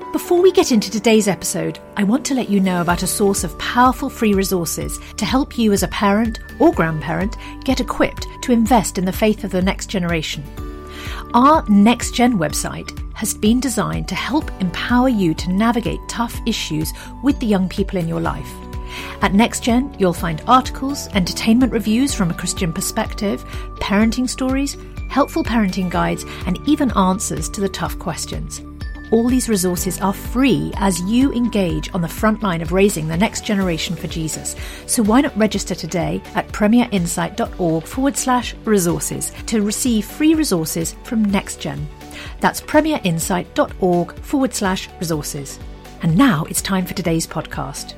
Before we get into today's episode, I want to let you know about a source of powerful free resources to help you as a parent or grandparent get equipped to invest in the faith of the next generation. Our Next Gen website has been designed to help empower you to navigate tough issues with the young people in your life. At NextGen, you'll find articles, entertainment reviews from a Christian perspective, parenting stories, helpful parenting guides, and even answers to the tough questions. All these resources are free as you engage on the front line of raising the next generation for Jesus. So why not register today at premierinsight.org/resources to receive free resources from NextGen. That's premierinsight.org/resources. And now it's time for today's podcast.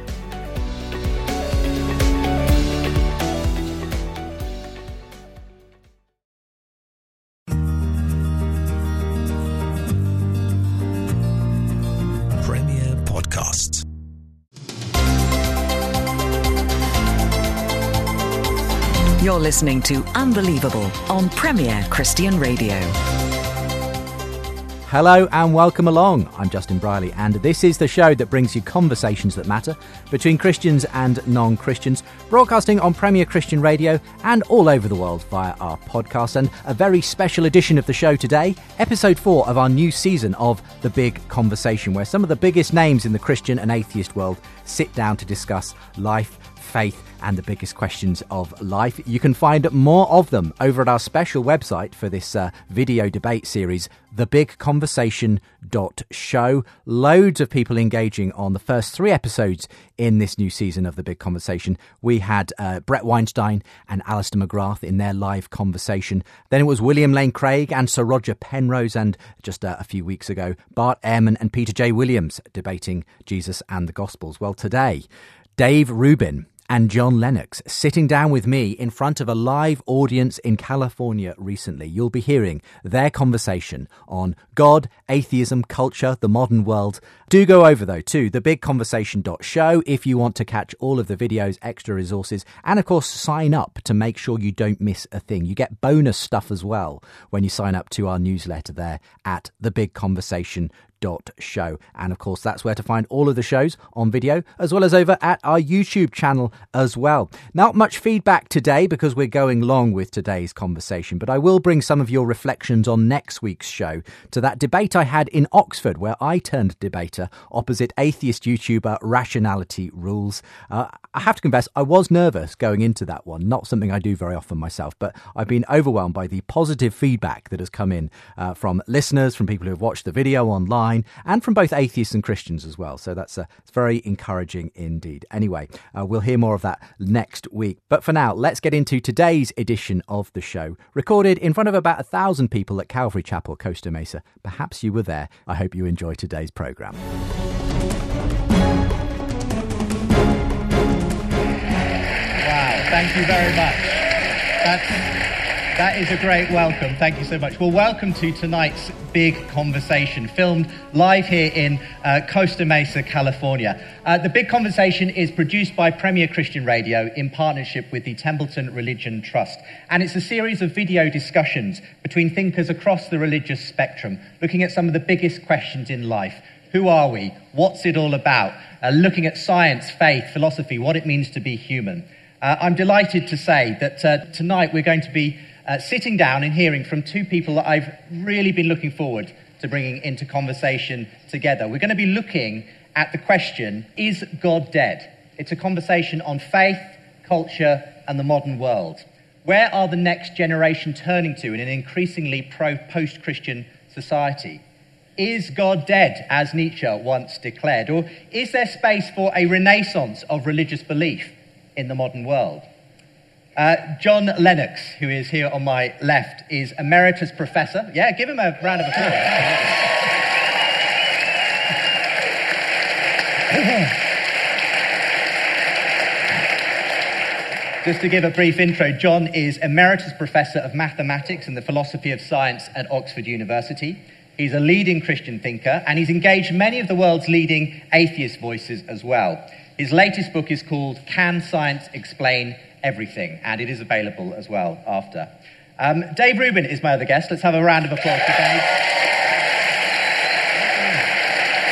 You're listening to Unbelievable on Premier Christian Radio. Hello and welcome along. I'm Justin Briley, and this is the show that brings you conversations that matter between Christians and non-Christians, broadcasting on Premier Christian Radio and all over the world via our podcast. And a very special edition of the show today, episode 4 of our new season of The Big Conversation, where some of the biggest names in the Christian and atheist world sit down to discuss life, faith, and the biggest questions of life. You can find more of them over at our special website for this video debate series, thebigconversation.show. Loads of people engaging on the first 3 episodes in this new season of The Big Conversation. We had Brett Weinstein and Alistair McGrath in their live conversation. Then it was William Lane Craig and Sir Roger Penrose, and just a few weeks ago, Bart Ehrman and Peter J. Williams debating Jesus and the Gospels. Well, today, Dave Rubin and John Lennox sitting down with me in front of a live audience in California recently. You'll be hearing their conversation on God, atheism, culture, the modern world. Do go over, though, to thebigconversation.show if you want to catch all of the videos, extra resources, and, of course, sign up to make sure you don't miss a thing. You get bonus stuff as well when you sign up to our newsletter there at thebigconversation.show. And of course, that's where to find all of the shows on video, as well as over at our YouTube channel as well. Not much feedback today because we're going long with today's conversation, but I will bring some of your reflections on next week's show to that debate I had in Oxford, where I turned debater opposite atheist YouTuber Rationality Rules. I have to confess, I was nervous going into that one, not something I do very often myself, but I've been overwhelmed by the positive feedback that has come in from listeners, from people who have watched the video online, and from both atheists and Christians as well. So that's it's very encouraging indeed. Anyway, we'll hear more of that next week. But for now, let's get into today's edition of the show, recorded in front of about 1,000 people at Calvary Chapel, Costa Mesa. Perhaps you were there. I hope you enjoy today's programme. Wow, thank you very much. That is a great welcome. Thank you so much. Well, welcome to tonight's Big Conversation, filmed live here in Costa Mesa, California. The Big Conversation is produced by Premier Christian Radio in partnership with the Templeton Religion Trust. And it's a series of video discussions between thinkers across the religious spectrum, looking at some of the biggest questions in life. Who are we? What's it all about? Looking at science, faith, philosophy, what it means to be human. I'm delighted to say that tonight we're going to be sitting down and hearing from 2 people that I've really been looking forward to bringing into conversation together. We're going to be looking at the question, is God dead? It's a conversation on faith, culture, and the modern world. Where are the next generation turning to in an increasingly post-Christian society? Is God dead, as Nietzsche once declared? Or is there space for a renaissance of religious belief in the modern world? John Lennox, who is here on my left, is Emeritus Professor. Yeah, give him a round of applause. Just to give a brief intro, John is Emeritus Professor of Mathematics and the Philosophy of Science at Oxford University. He's a leading Christian thinker, and he's engaged many of the world's leading atheist voices as well. His latest book is called Can Science Explain Everything? And it is available as well after. Dave Rubin is my other guest. Let's have a round of applause for Dave.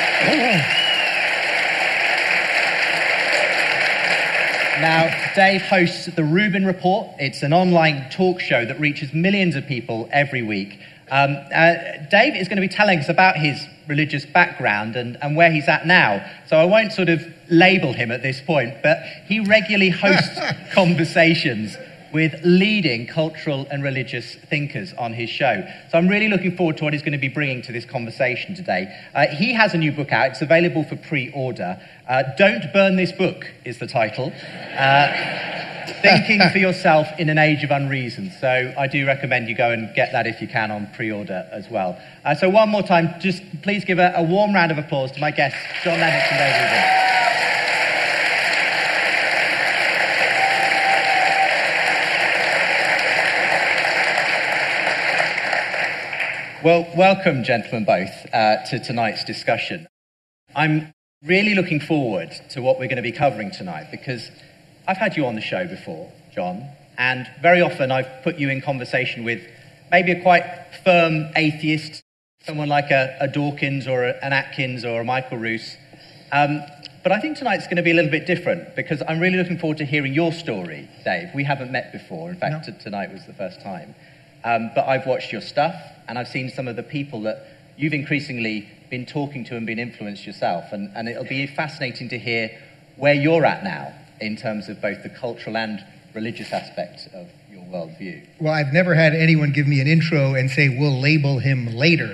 Now, Dave hosts the Rubin Report. It's an online talk show that reaches millions of people every week. Dave is going to be telling us about his religious background and where he's at now. So I won't sort of label him at this point, but he regularly hosts conversations with leading cultural and religious thinkers on his show. So I'm really looking forward to what he's going to be bringing to this conversation today. He has a new book out. It's available for pre-order. Don't Burn This Book is the title. Thinking for Yourself in an Age of Unreason. So I do recommend you go and get that if you can on pre-order as well. So one more time, just please give a warm round of applause to my guests, John Lennox and Dave Rubin. Well, welcome, gentlemen, both, to tonight's discussion. I'm really looking forward to what we're going to be covering tonight because I've had you on the show before, John, and very often I've put you in conversation with maybe a quite firm atheist, someone like a Dawkins or an Atkins or a Michael Roos. But I think tonight's going to be a little bit different because I'm really looking forward to hearing your story, Dave. We haven't met before. In fact, tonight was the first time. But I've watched your stuff, and I've seen some of the people that you've increasingly been talking to and been influenced yourself. And it'll be fascinating to hear where you're at now in terms of both the cultural and religious aspects of your worldview. Well, I've never had anyone give me an intro and say, we'll label him later.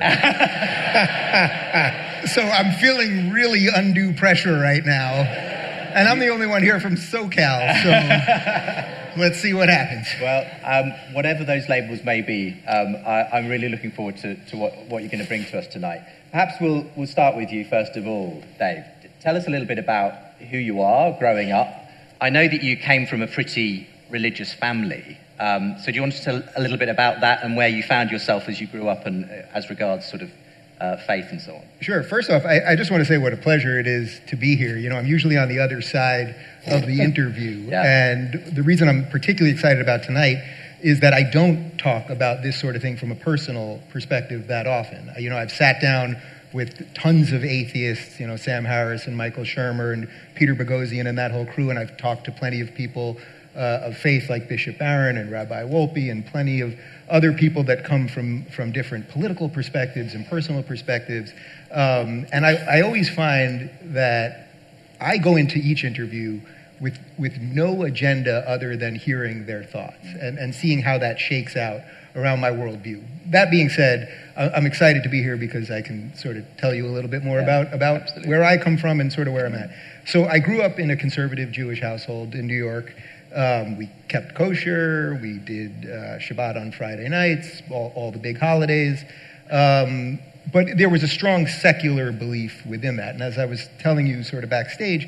So I'm feeling really undue pressure right now. And I'm the only one here from SoCal, so let's see what happens. Well, whatever those labels may be, I'm really looking forward to what you're going to bring to us tonight. Perhaps we'll start with you first of all, Dave. Tell us a little bit about who you are growing up. I know that you came from a pretty religious family. So do you want to tell a little bit about that and where you found yourself as you grew up and as regards sort of faith and so on? Sure. First off, I just want to say what a pleasure it is to be here. You know, I'm usually on the other side of the interview. Yeah. And the reason I'm particularly excited about tonight is that I don't talk about this sort of thing from a personal perspective that often. You know, I've sat down with tons of atheists, you know, Sam Harris and Michael Shermer and Peter Boghossian and that whole crew, and I've talked to plenty of people of faith like Bishop Barron and Rabbi Wolpe and plenty of other people that come from different political perspectives and personal perspectives. And I always find that I go into each interview with no agenda other than hearing their thoughts and seeing how that shakes out around my worldview. That being said, I'm excited to be here because I can sort of tell you a little bit more about absolutely. Where I come from and sort of where I'm at. So I grew up in a conservative Jewish household in New York. We kept kosher. We did Shabbat on Friday nights, all the big holidays. But there was a strong secular belief within that. And as I was telling you sort of backstage,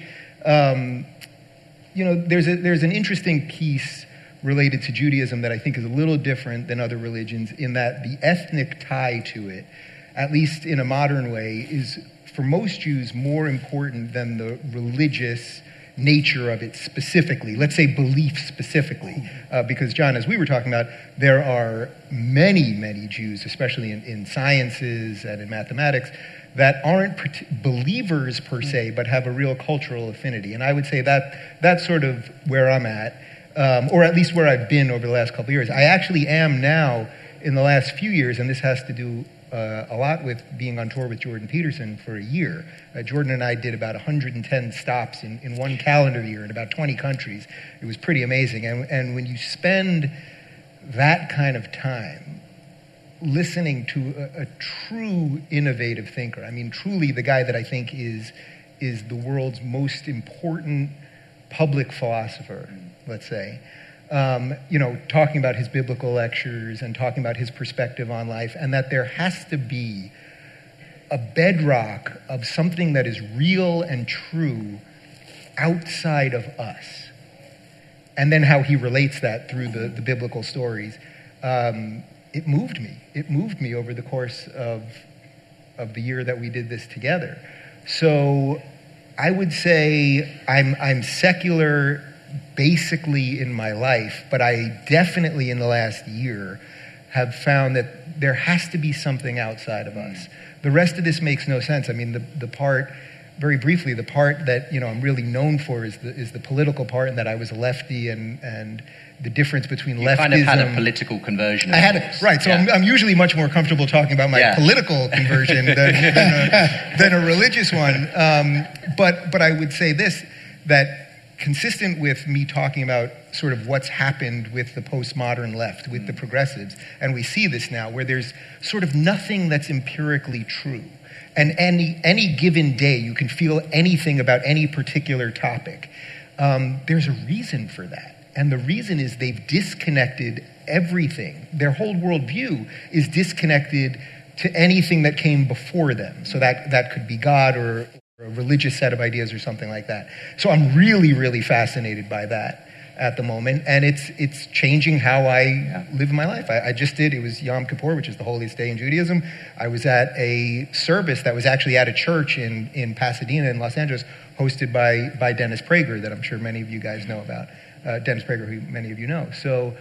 you know, there's an interesting piece related to Judaism that I think is a little different than other religions in that the ethnic tie to it, at least in a modern way, is for most Jews more important than the religious nature of it specifically, let's say belief specifically, because John, as we were talking about, there are many Jews, especially in sciences and in mathematics, that aren't believers per se, but have a real cultural affinity. And I would say that that's sort of where I'm at, or at least where I've been over the last couple of years. I actually am now in the last few years, and this has to do a lot with being on tour with Jordan Peterson for a year. Jordan and I did about 110 stops in one calendar year in about 20 countries. It was pretty amazing. And when you spend that kind of time listening to a true innovative thinker, I mean, truly the guy that I think is the world's most important public philosopher, let's say, you know, talking about his biblical lectures and talking about his perspective on life, and that there has to be a bedrock of something that is real and true outside of us. And then how he relates that through the biblical stories. It moved me. It moved me over the course of the year that we did this together. So I would say I'm secular basically in my life, but I definitely in the last year have found that there has to be something outside of us. The rest of this makes no sense. I mean, the part very briefly, the part that I'm really known for is the political part, and that I was a lefty, and the difference between leftism. You kind of had a political conversion. I had it, right. So yeah. I'm usually much more comfortable talking about my political conversion than a religious one. But I would say this, that consistent with me talking about sort of what's happened with the postmodern left, with the progressives, and we see this now, where there's sort of nothing that's empirically true. And any given day, you can feel anything about any particular topic. There's a reason for that. And the reason is they've disconnected everything. Their whole worldview is disconnected to anything that came before them. So that could be God or a religious set of ideas or something like that. So I'm really, really fascinated by that at the moment, and it's changing how I live my life. I just did, it was Yom Kippur, which is the holiest day in Judaism. I was at a service that was actually at a church in Pasadena in Los Angeles, hosted by Dennis Prager, that I'm sure many of you guys know about. Dennis Prager, who many of you know. So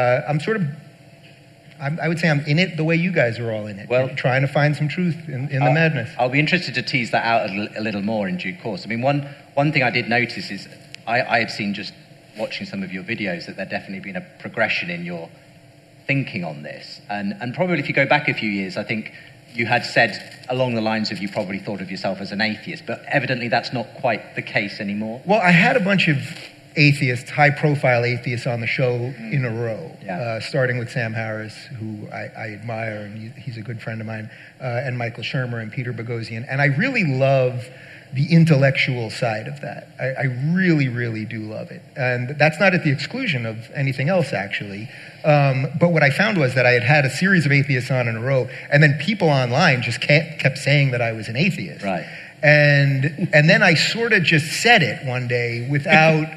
I would say I'm in it the way you guys are all in it. Well, trying to find some truth in the madness. I'll be interested to tease that out a little more in due course. I mean, one thing I did notice is I had seen, just watching some of your videos, that there definitely been a progression in your thinking on this. And probably if you go back a few years, I think you had said along the lines of you probably thought of yourself as an atheist, but evidently that's not quite the case anymore. Well, I had a bunch of atheists, high-profile atheists on the show in a row, starting with Sam Harris, who I admire, and he's a good friend of mine, and Michael Shermer and Peter Boghossian. And I really love the intellectual side of that. I really, really do love it. And that's not at the exclusion of anything else, actually. But what I found was that I had a series of atheists on in a row, and then people online just kept saying that I was an atheist. Right. And then I sort of just said it one day without...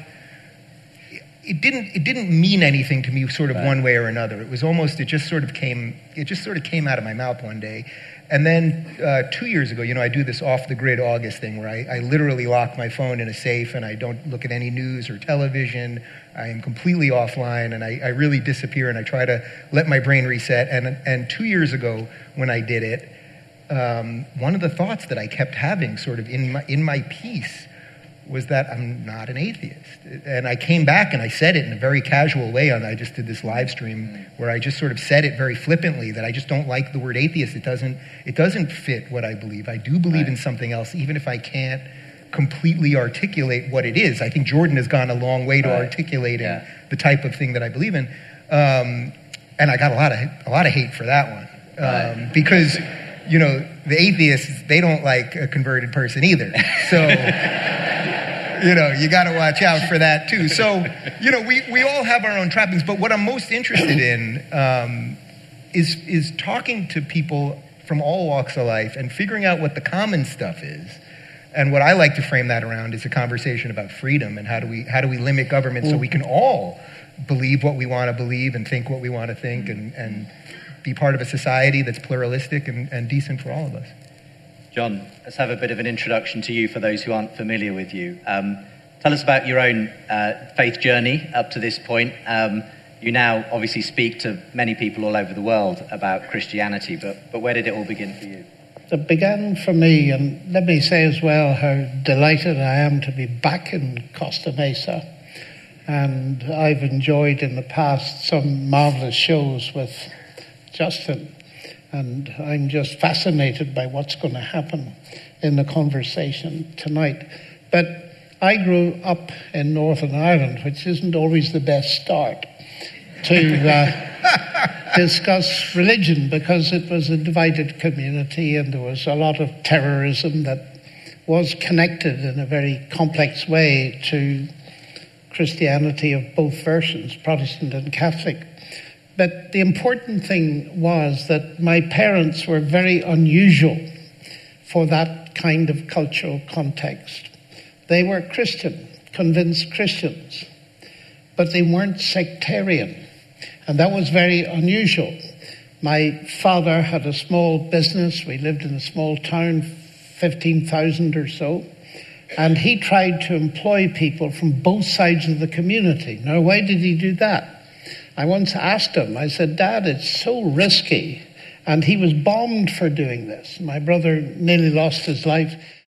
It didn't mean anything to me sort of one way or another. It was almost, it just sort of came out of my mouth one day. And then 2 years ago, I do this off-the-grid August thing where I literally lock my phone in a safe and I don't look at any news or television. I am completely offline and I really disappear and I try to let my brain reset. And 2 years ago when I did it, one of the thoughts that I kept having sort of in my piece was that I'm not an atheist. And I came back and I said it in a very casual way. I just did this live stream where I just sort of said it very flippantly, that I just don't like the word atheist. It doesn't fit what I believe. I do believe in something else, even if I can't completely articulate what it is. I think Jordan has gone a long way to articulating the type of thing that I believe in. And I got a lot of hate for that one. Because, the atheists, they don't like a converted person either. So... you got to watch out for that too. So, we all have our own trappings, but what I'm most interested in is talking to people from all walks of life and figuring out what the common stuff is. And what I like to frame that around is a conversation about freedom and how do we limit government so we can all believe what we want to believe and think what we want to think and be part of a society that's pluralistic and decent for all of us. John, let's have a bit of an introduction to you for those who aren't familiar with you. Tell us about your own faith journey up to this point. You now obviously speak to many people all over the world about Christianity, but where did it all begin for you? It began for me, and let me say as well how delighted I am to be back in Costa Mesa. And I've enjoyed in the past some marvelous shows with Justin. And I'm just fascinated by what's going to happen in the conversation tonight. But I grew up in Northern Ireland, which isn't always the best start to discuss religion, because it was a divided community and there was a lot of terrorism that was connected in a very complex way to Christianity of both versions, Protestant and Catholic. But the important thing was that my parents were very unusual for that kind of cultural context. They were Christian, convinced Christians, but they weren't sectarian, and that was very unusual. My father had a small business. We lived in a small town, 15,000 or so, and he tried to employ people from both sides of the community. Now, why did he do that? I once asked him, I said, Dad, it's so risky. And he was bombed for doing this. My brother nearly lost his life.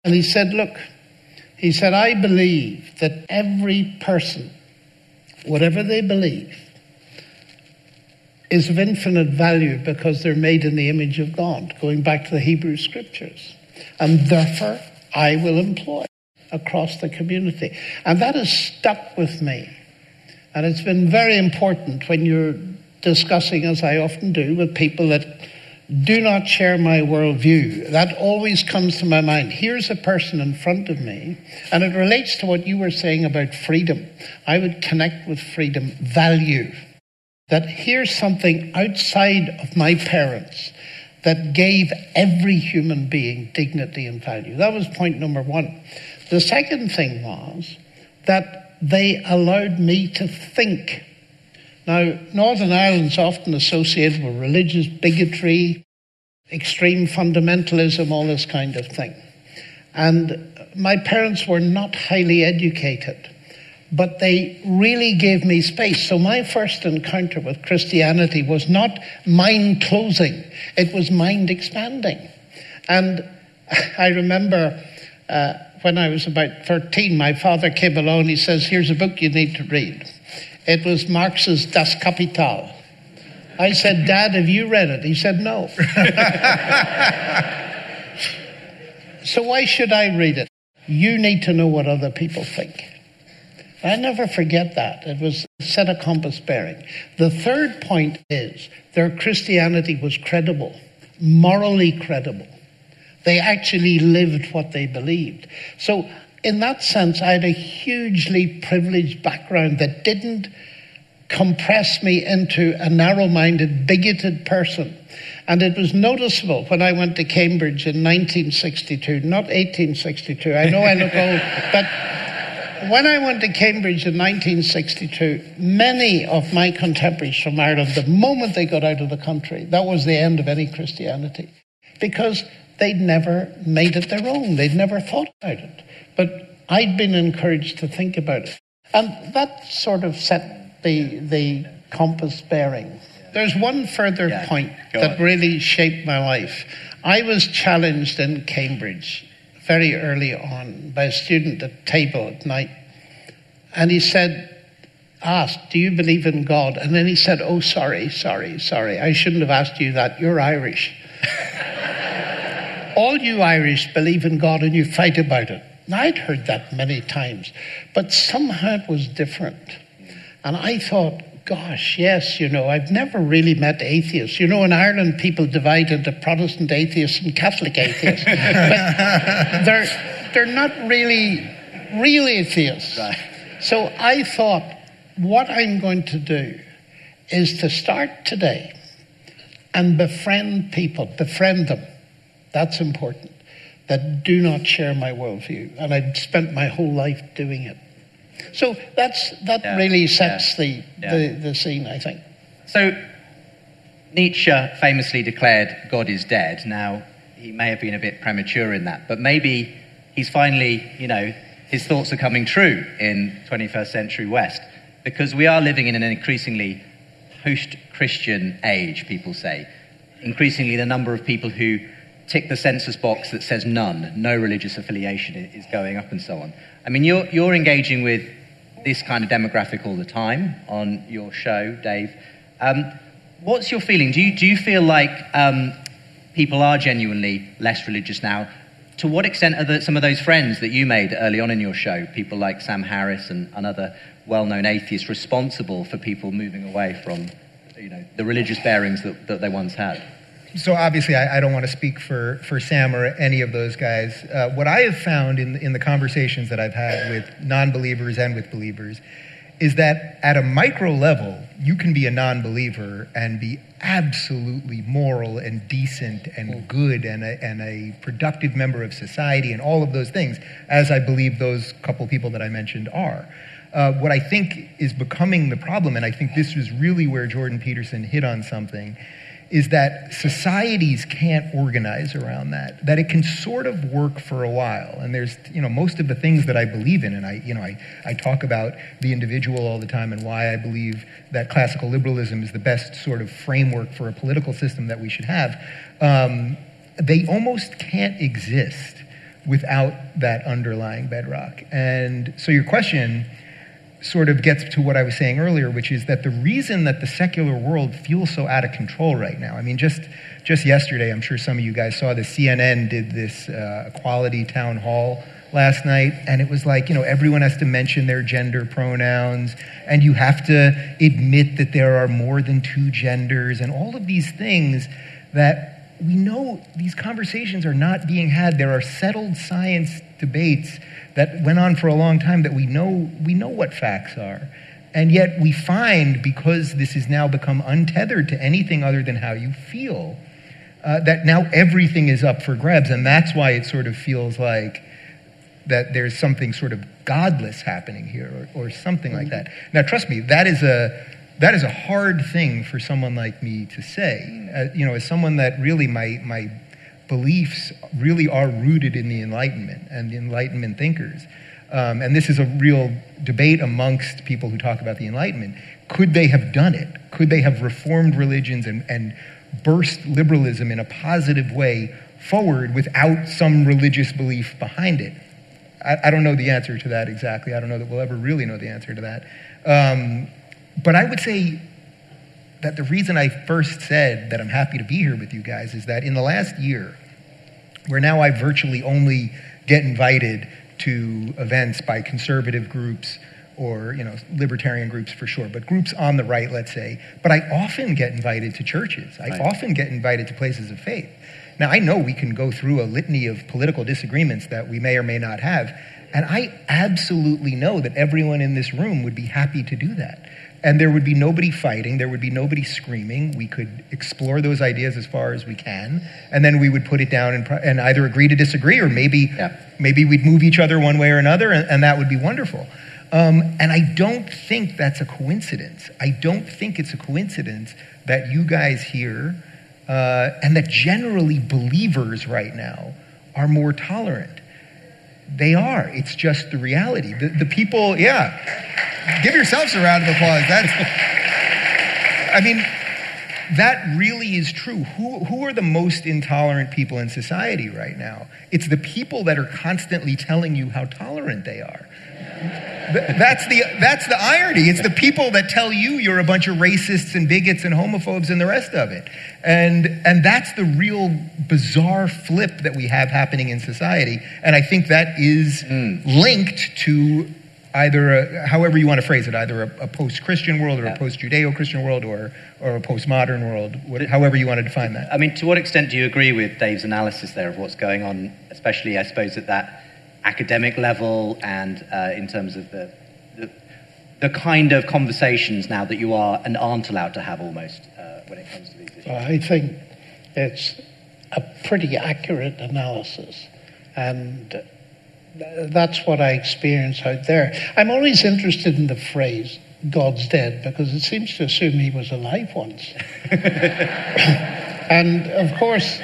And he said, look, I believe that every person, whatever they believe, is of infinite value because they're made in the image of God, going back to the Hebrew Scriptures. And therefore, I will employ across the community. And that has stuck with me. And it's been very important when you're discussing, as I often do, with people that do not share my worldview. That always comes to my mind. Here's a person in front of me, and it relates to what you were saying about freedom. I would connect with freedom, value. That here's something outside of my parents that gave every human being dignity and value. That was point number one. The second thing was that they allowed me to think. Now, Northern Ireland's often associated with religious bigotry, extreme fundamentalism, all this kind of thing. And my parents were not highly educated, but they really gave me space. So my first encounter with Christianity was not mind closing, it was mind expanding. And I remember when I was about 13, my father came along, he says, here's a book you need to read. It was Marx's Das Kapital. I said, Dad, have you read it? He said, no. So why should I read it? You need to know what other people think. I never forget that. It was set a compass bearing. The third point is their Christianity was credible, morally credible. They actually lived what they believed. So in that sense, I had a hugely privileged background that didn't compress me into a narrow-minded, bigoted person. And it was noticeable when I went to Cambridge in 1962, not 1862. I know I look old, but when I went to Cambridge in 1962, many of my contemporaries from Ireland, the moment they got out of the country, that was the end of any Christianity. Because they'd never made it their own. They'd never thought about it. But I'd been encouraged to think about it. And that sort of set the compass bearing. There's one further point that really shaped my life. I was challenged in Cambridge very early on by a student at table at night. And he asked, do you believe in God? And then he said, oh, sorry. I shouldn't have asked you that. You're Irish. All you Irish believe in God and you fight about it. Now, I'd heard that many times, but somehow it was different. And I thought, gosh, yes, I've never really met atheists. In Ireland, people divide into Protestant atheists and Catholic atheists. But they're not really real atheists. Right. So I thought, what I'm going to do is to start today and befriend them. That's important. That do not share my worldview. And I'd spent my whole life doing it. So that really sets the scene, I think. So Nietzsche famously declared God is dead. Now, he may have been a bit premature in that, but maybe he's finally, his thoughts are coming true in 21st century West, because we are living in an increasingly post-Christian age, people say. Increasingly, the number of people who tick the census box that says none, no religious affiliation is going up and so on. I mean, you're engaging with this kind of demographic all the time on your show, Dave. What's your feeling? Do you feel like people are genuinely less religious now? To what extent are some of those friends that you made early on in your show, people like Sam Harris and other well-known atheists, responsible for people moving away from the religious bearings that they once had? So obviously, I don't want to speak for Sam or any of those guys. What I have found in the conversations that I've had with non-believers and with believers is that at a micro level, you can be a non-believer and be absolutely moral and decent and good and a productive member of society and all of those things, as I believe those couple people that I mentioned are. What I think is becoming the problem, and I think this was really where Jordan Peterson hit on something, is that societies can't organize around that it can sort of work for a while. And there's, most of the things that I believe in, and I talk about the individual all the time and why I believe that classical liberalism is the best sort of framework for a political system that we should have. They almost can't exist without that underlying bedrock. And so your question sort of gets to what I was saying earlier, which is that the reason that the secular world feels so out of control right now, I mean, just yesterday, I'm sure some of you guys saw this, CNN did this equality town hall last night, and it was like, everyone has to mention their gender pronouns, and you have to admit that there are more than two genders, and all of these things that we know these conversations are not being had. There are settled science debates that went on for a long time that we know what facts are. And yet we find, because this has now become untethered to anything other than how you feel, that now everything is up for grabs. And that's why it sort of feels like that there's something sort of godless happening here or something like that. Now, trust me, that is a hard thing for someone like me to say. As someone that really my beliefs really are rooted in the Enlightenment and the Enlightenment thinkers. And this is a real debate amongst people who talk about the Enlightenment. Could they have done it? Could they have reformed religions and burst liberalism in a positive way forward without some religious belief behind it? I don't know the answer to that exactly. I don't know that we'll ever really know the answer to that. But I would say that the reason I first said that I'm happy to be here with you guys is that in the last year, where now I virtually only get invited to events by conservative groups or, libertarian groups for sure, but groups on the right, let's say. But I often get invited to churches. I often get invited to places of faith. Now, I know we can go through a litany of political disagreements that we may or may not have, and I absolutely know that everyone in this room would be happy to do that. And there would be nobody fighting, there would be nobody screaming. We could explore those ideas as far as we can, and then we would put it down and either agree to disagree, or maybe we'd move each other one way or another, and that would be wonderful. And I don't think that's a coincidence. I don't think it's a coincidence that you guys here, and that generally believers right now are more tolerant. They are. It's just the reality. The people, give yourselves a round of applause. That really is true. Who are the most intolerant people in society right now? It's the people that are constantly telling you how tolerant they are. That's the irony. It's the people that tell you you're a bunch of racists and bigots and homophobes and the rest of it. And that's the real bizarre flip that we have happening in society. And I think that is linked to either, however you want to phrase it, either a post-Christian world or a post-Judeo-Christian world or a postmodern world, however you want to define that. I mean, to what extent do you agree with Dave's analysis there of what's going on, especially, I suppose, at that academic level and in terms of the kind of conversations now that you are and aren't allowed to have almost when it comes to these issues? I think it's a pretty accurate analysis, and that's what I experience out there. I'm always interested in the phrase, God's dead, because it seems to assume he was alive once. And, of course,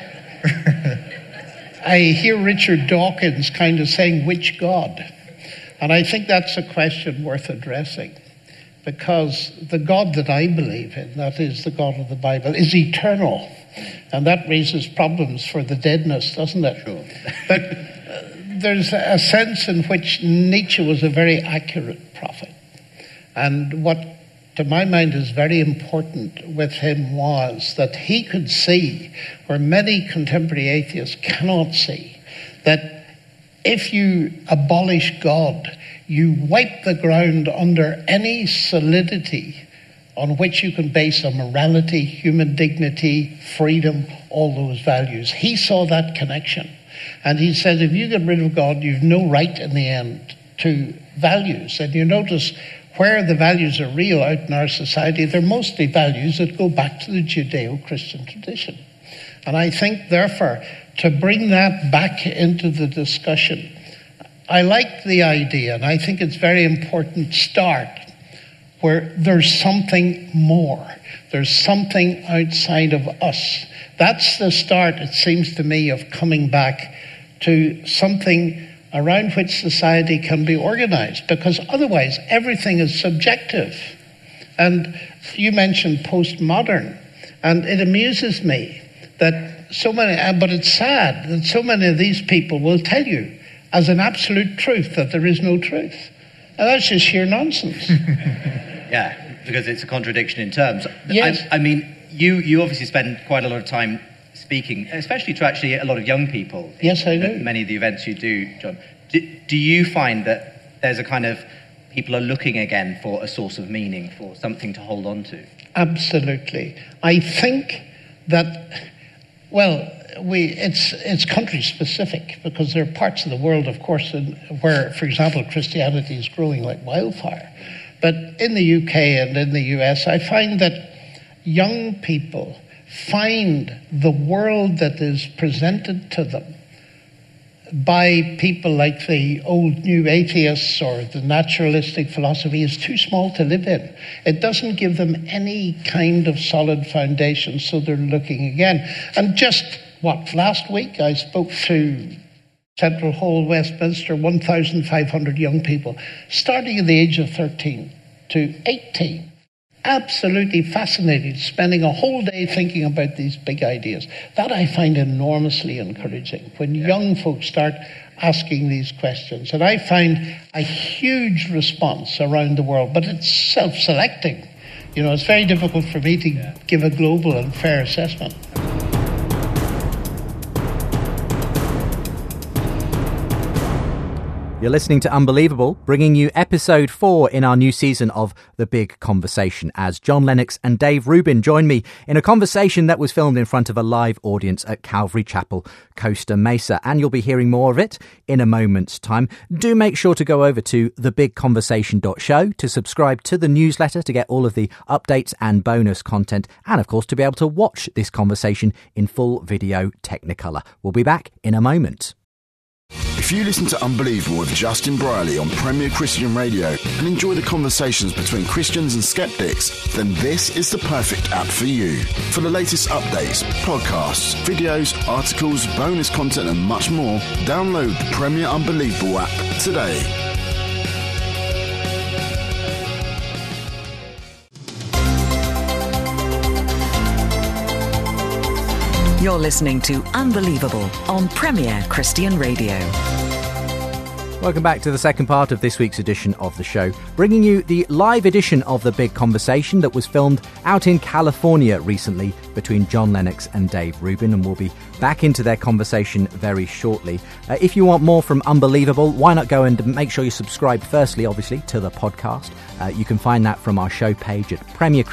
I hear Richard Dawkins kind of saying, which God? And I think that's a question worth addressing, because the God that I believe in, that is the God of the Bible, is eternal. And that raises problems for the deadness, doesn't it? Sure. But there's a sense in which Nietzsche was a very accurate prophet. And what, to my mind, is very important with him was that he could see, where many contemporary atheists cannot see, that if you abolish God, you wipe the ground under any solidity on which you can base a morality, human dignity, freedom, all those values. He saw that connection. And he said, if you get rid of God, you've no right in the end to values. And you notice where the values are real out in our society, they're mostly values that go back to the Judeo-Christian tradition. And I think, therefore, to bring that back into the discussion, I like the idea, and I think it's very important to start where there's something more. There's something outside of us. That's the start, it seems to me, of coming back to something around which society can be organized, because otherwise everything is subjective. And you mentioned postmodern, and it amuses me that so many, but it's sad that so many of these people will tell you as an absolute truth that there is no truth. And that's just sheer nonsense. Yeah, because it's a contradiction in terms. Yes. I mean, you obviously spend quite a lot of time speaking, especially to actually a lot of young people. Yes, I do. Many of the events you do, John. Do you find that there's a kind of, people are looking again for a source of meaning, for something to hold on to? Absolutely. I think that, well, it's country specific, because there are parts of the world, of course, where, for example, Christianity is growing like wildfire. But in the UK and in the US, I find that young people find the world that is presented to them by people like the old new atheists or the naturalistic philosophy is too small to live in. It doesn't give them any kind of solid foundation, so they're looking again. And just, last week I spoke to Central Hall, Westminster, 1,500 young people, starting at the age of 13 to 18. Absolutely fascinated, spending a whole day thinking about these big ideas. That I find enormously encouraging, when young folks start asking these questions. And I find a huge response around the world, but it's self-selecting. You know, it's very difficult for me to give a global and fair assessment. You're listening to Unbelievable, bringing you episode 4 in our new season of The Big Conversation, as John Lennox and Dave Rubin join me in a conversation that was filmed in front of a live audience at Calvary Chapel, Costa Mesa, and you'll be hearing more of it in a moment's time. Do make sure to go over to thebigconversation.show to subscribe to the newsletter to get all of the updates and bonus content, and of course to be able to watch this conversation in full video Technicolor. We'll be back in a moment. If you listen to Unbelievable with Justin Brierley on Premier Christian Radio and enjoy the conversations between Christians and skeptics, then this is the perfect app for you. For the latest updates, podcasts, videos, articles, bonus content and much more, download the Premier Unbelievable app today. You're listening to Unbelievable on Premier Christian Radio. Welcome back to the second part of this week's edition of the show, bringing you the live edition of The Big Conversation that was filmed out in California recently between John Lennox and Dave Rubin, and we'll be back into their conversation very shortly. If you want more from Unbelievable, why not go and make sure you subscribe firstly, obviously, to the podcast. You can find that from our show page at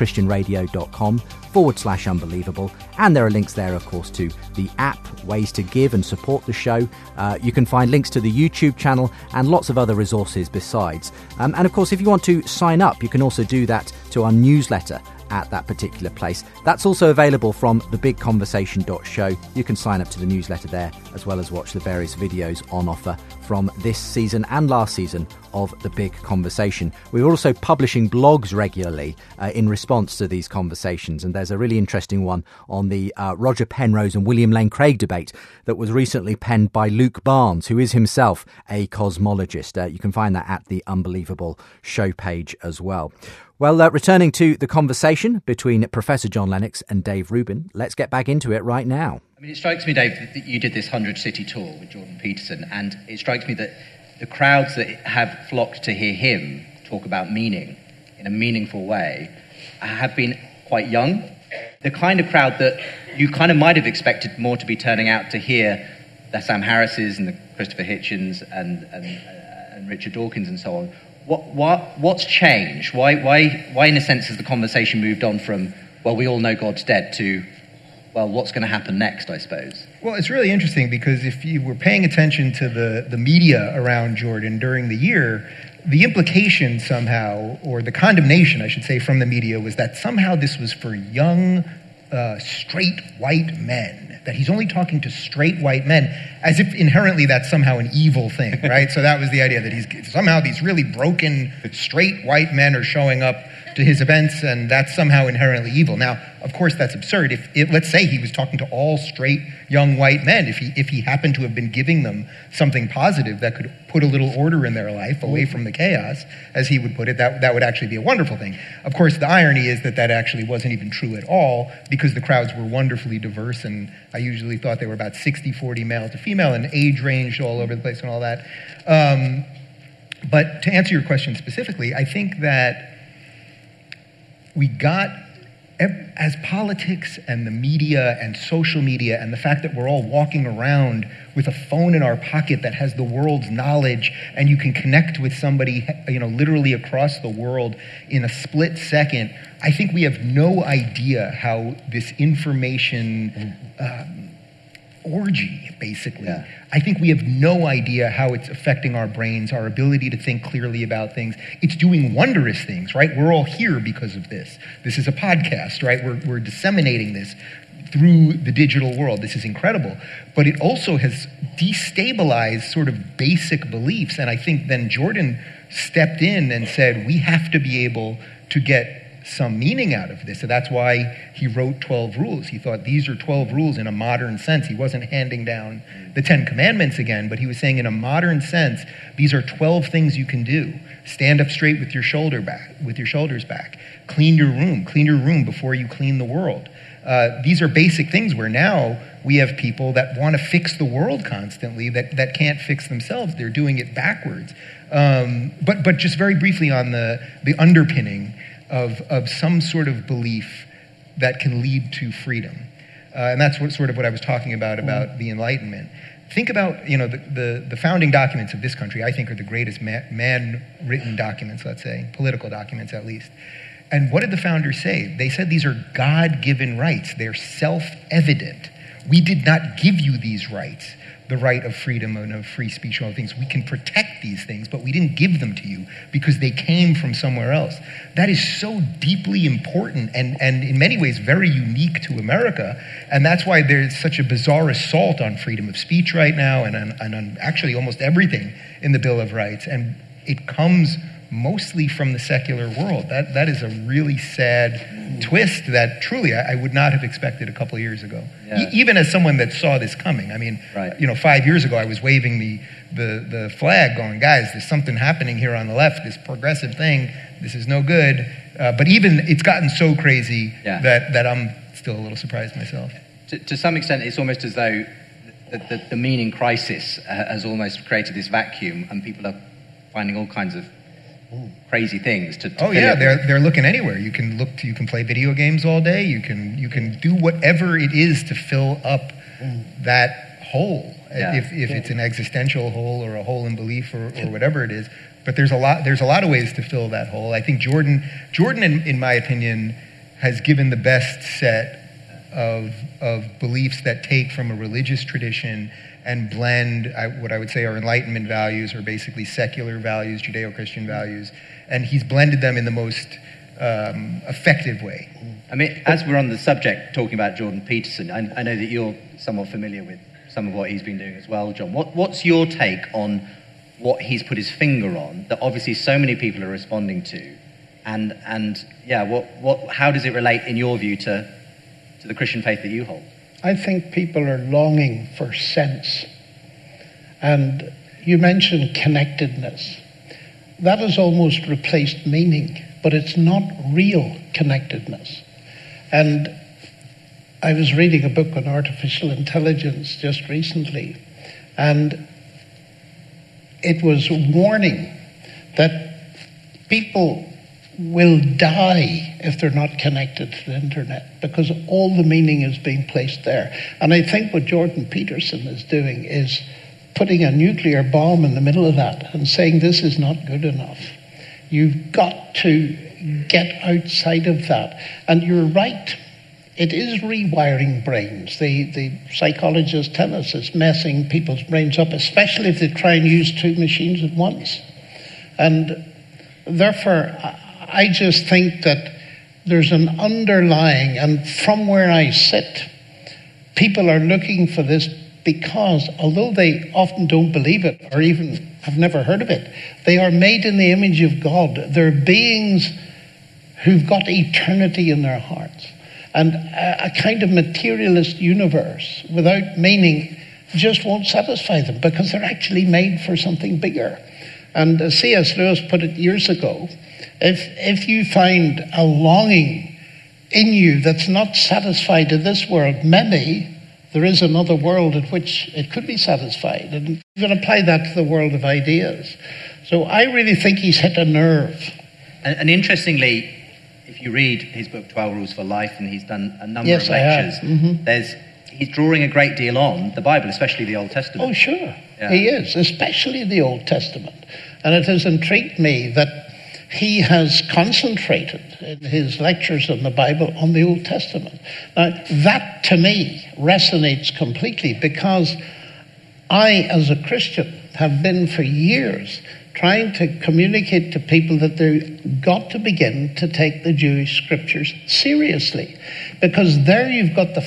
premierchristianradio.com/unbelievable, and there are links there, of course, to the app, ways to give and support the show. You can find links to the YouTube channel and lots of other resources besides. And of course, if you want to sign up, you can also do that to our newsletter at that particular place. That's also available from thebigconversation.show. You can sign up to the newsletter there, as well as watch the various videos on offer from this season and last season of The Big Conversation. We're also publishing blogs regularly in response to these conversations, and there's a really interesting one on the Roger Penrose and William Lane Craig debate that was recently penned by Luke Barnes, who is himself a cosmologist. You can find that at the Unbelievable show page as well. Well, returning to the conversation between Professor John Lennox and Dave Rubin, let's get back into it right now. I mean, it strikes me, Dave, that you did this 100-city tour with Jordan Peterson, and it strikes me that the crowds that have flocked to hear him talk about meaning in a meaningful way have been quite young. The kind of crowd that you kind of might have expected more to be turning out to hear the Sam Harrises and the Christopher Hitchens and Richard Dawkins and so on. What's changed? Why, in a sense, has the conversation moved on from, well, we all know God's dead, to, well, what's going to happen next, I suppose? Well, it's really interesting, because if you were paying attention to the media around Jordan during the year, the implication somehow, or the condemnation, I should say, from the media was that somehow this was for young, straight white men, that he's only talking to straight white men, as if inherently that's somehow an evil thing, right? So that was the idea, that he's somehow these really broken straight white men are showing up to his events, and that's somehow inherently evil. Now, of course, that's absurd. If let's say he was talking to all straight young white men, if he happened to have been giving them something positive that could put a little order in their life away from the chaos, as he would put it, that would actually be a wonderful thing. Of course, the irony is that actually wasn't even true at all, because the crowds were wonderfully diverse, and I usually thought they were about 60-40 male to female, and age ranged all over the place and all that. But to answer your question specifically, I think that we got, as politics and the media and social media and the fact that we're all walking around with a phone in our pocket that has the world's knowledge, and you can connect with somebody, literally across the world in a split second, I think we have no idea how this information orgy, basically. Yeah. I think we have no idea how it's affecting our brains, our ability to think clearly about things. It's doing wondrous things, right? We're all here because of this. This is a podcast, right? We're disseminating this through the digital world. This is incredible. But it also has destabilized sort of basic beliefs. And I think then Jordan stepped in and said, we have to be able to get some meaning out of this. So that's why he wrote 12 rules. He thought these are 12 rules in a modern sense. He wasn't handing down the 10 Commandments again, but he was saying in a modern sense, these are 12 things you can do. Stand up straight with your shoulders back. Clean your room before you clean the world. These are basic things where now we have people that want to fix the world constantly that can't fix themselves. They're doing it backwards. But just very briefly on the underpinning of some sort of belief that can lead to freedom. And that's what I was talking about the Enlightenment. Think about, the founding documents of this country, I think, are the greatest man-written documents, let's say, political documents at least. And what did the founders say? They said these are God-given rights. They're self-evident. We did not give you these rights, the right of freedom and of free speech and all things. We can protect these things, but we didn't give them to you because they came from somewhere else. That is so deeply important and in many ways very unique to America. And that's why there's such a bizarre assault on freedom of speech right now and on actually almost everything in the Bill of Rights. And it comes mostly from the secular world. That is a really sad twist that truly I would not have expected a couple of years ago. Yeah. Even as someone that saw this coming. I mean, right. 5 years ago I was waving the flag going, guys, there's something happening here on the left, this progressive thing, this is no good. But even it's gotten so crazy that I'm still a little surprised myself. To some extent, it's almost as though the meaning crisis has almost created this vacuum, and people are finding all kinds of crazy things to they're looking anywhere. You can play video games all day. You can do whatever it is to fill up that hole. If it's an existential hole or a hole in belief or whatever it is. But there's a lot of ways to fill that hole. I think Jordan in my opinion has given the best set of beliefs that take from a religious tradition and blend what I would say are Enlightenment values, or basically secular values, Judeo-Christian values, and he's blended them in the most effective way. I mean, as we're on the subject, talking about Jordan Peterson, I know that you're somewhat familiar with some of what he's been doing as well, John. What's your take on what he's put his finger on that obviously so many people are responding to, and how does it relate in your view to the Christian faith that you hold? I think people are longing for sense. And you mentioned connectedness. That has almost replaced meaning, but it's not real connectedness. And I was reading a book on artificial intelligence just recently, and it was warning that people will die if they're not connected to the internet, because all the meaning is being placed there. And I think what Jordan Peterson is doing is putting a nuclear bomb in the middle of that and saying this is not good enough. You've got to get outside of that. And you're right, it is rewiring brains. The psychologists tell us it's messing people's brains up, especially if they try and use two machines at once. And therefore, I just think that there's an underlying, and from where I sit, people are looking for this because although they often don't believe it or even have never heard of it, they are made in the image of God. They're beings who've got eternity in their hearts. And a kind of materialist universe without meaning just won't satisfy them, because they're actually made for something bigger. And as C.S. Lewis put it years ago, if you find a longing in you that's not satisfied in this world, maybe there is another world in which it could be satisfied. And you can apply that to the world of ideas. So I really think he's hit a nerve. And interestingly, if you read his book 12 Rules for Life, and he's done a number of lectures, he's drawing a great deal on the Bible, especially the Old Testament. Oh, sure. Yeah. He is, especially the Old Testament. And it has intrigued me that he has concentrated in his lectures on the Bible on the Old Testament. Now, that to me resonates completely, because I, as a Christian, have been for years trying to communicate to people that they've got to begin to take the Jewish scriptures seriously. Because there you've got the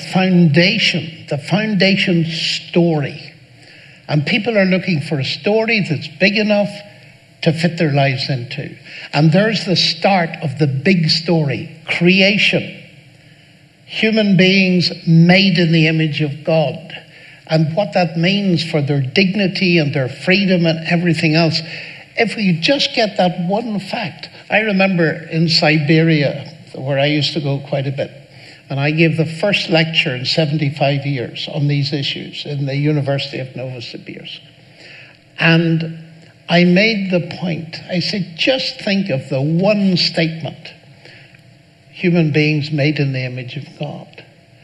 foundation story. And people are looking for a story that's big enough to fit their lives into. And there's the start of the big story, creation. Human beings made in the image of God. And what that means for their dignity and their freedom and everything else. If we just get that one fact. I remember in Siberia, where I used to go quite a bit, and I gave the first lecture in 75 years on these issues in the University of Novosibirsk. And I made the point, I said, just think of the one statement, human beings made in the image of God.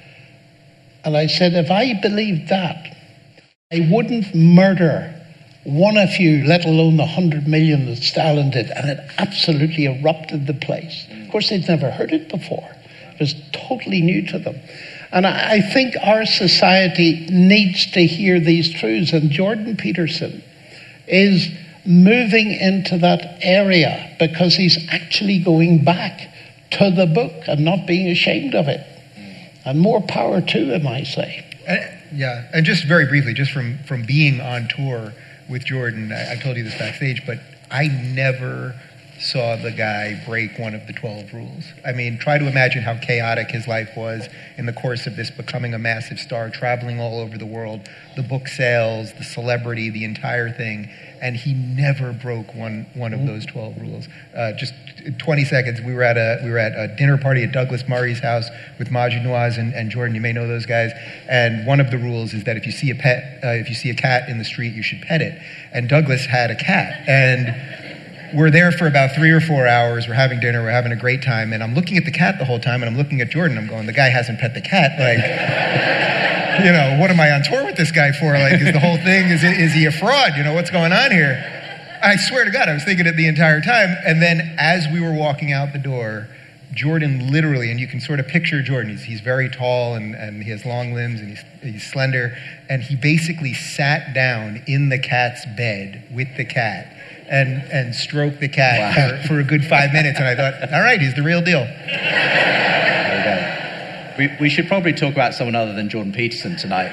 And I said, if I believed that, I wouldn't murder one of you, let alone the 100 million that Stalin did, and it absolutely erupted the place. Of course, they'd never heard it before. It was totally new to them. And I think our society needs to hear these truths, and Jordan Peterson is moving into that area because he's actually going back to the book and not being ashamed of it. And more power to him, I say. Yeah, and just very briefly, just from being on tour with Jordan, I told you this backstage, but I never saw the guy break one of the 12 rules. I mean, try to imagine how chaotic his life was in the course of this becoming a massive star, traveling all over the world, the book sales, the celebrity, the entire thing, and he never broke one of those 12 rules. Just 20 seconds, we were at a dinner party at Douglas Murray's house with Majid Nawaz and Jordan. You may know those guys. And one of the rules is that if you see a cat in the street, you should pet it. And Douglas had a cat, and we're there for about 3 or 4 hours. We're having dinner. We're having a great time. And I'm looking at the cat the whole time, and I'm looking at Jordan. I'm going, the guy hasn't pet the cat. Like, what am I on tour with this guy for? Like, is the whole thing, is he a fraud? What's going on here? I swear to God, I was thinking it the entire time. And then as we were walking out the door, Jordan literally, and you can sort of picture Jordan, he's very tall and he has long limbs and he's slender. And he basically sat down in the cat's bed with the cat and stroked the cat for a good 5 minutes. And I thought, all right, he's the real deal. Okay. We should probably talk about someone other than Jordan Peterson tonight.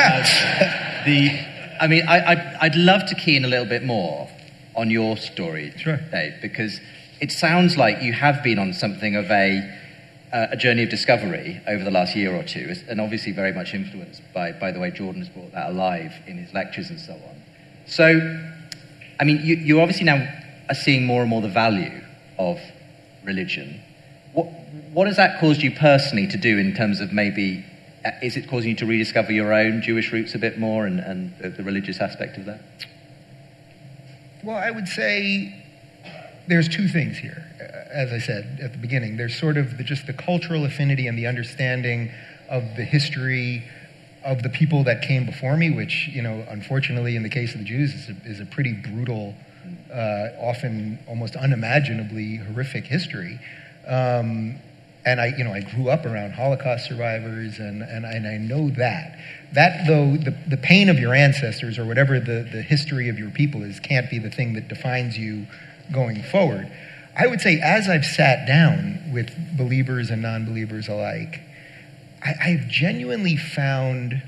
I'd love to key in a little bit more on your story, sure, Dave, because it sounds like you have been on something of a journey of discovery over the last year or two, and obviously very much influenced by the way Jordan has brought that alive in his lectures and so on. So, you obviously now are seeing more and more the value of religion. What has that caused you personally to do in terms of maybe, is it causing you to rediscover your own Jewish roots a bit more and the religious aspect of that? Well, I would say there's two things here. As I said at the beginning, there's sort of just the cultural affinity and the understanding of the history of the people that came before me, which, unfortunately in the case of the Jews is a pretty brutal, often almost unimaginably horrific history. And I grew up around Holocaust survivors, and I know that. That, though, the pain of your ancestors or whatever the history of your people is can't be the thing that defines you going forward. I would say as I've sat down with believers and non-believers alike, I've genuinely found,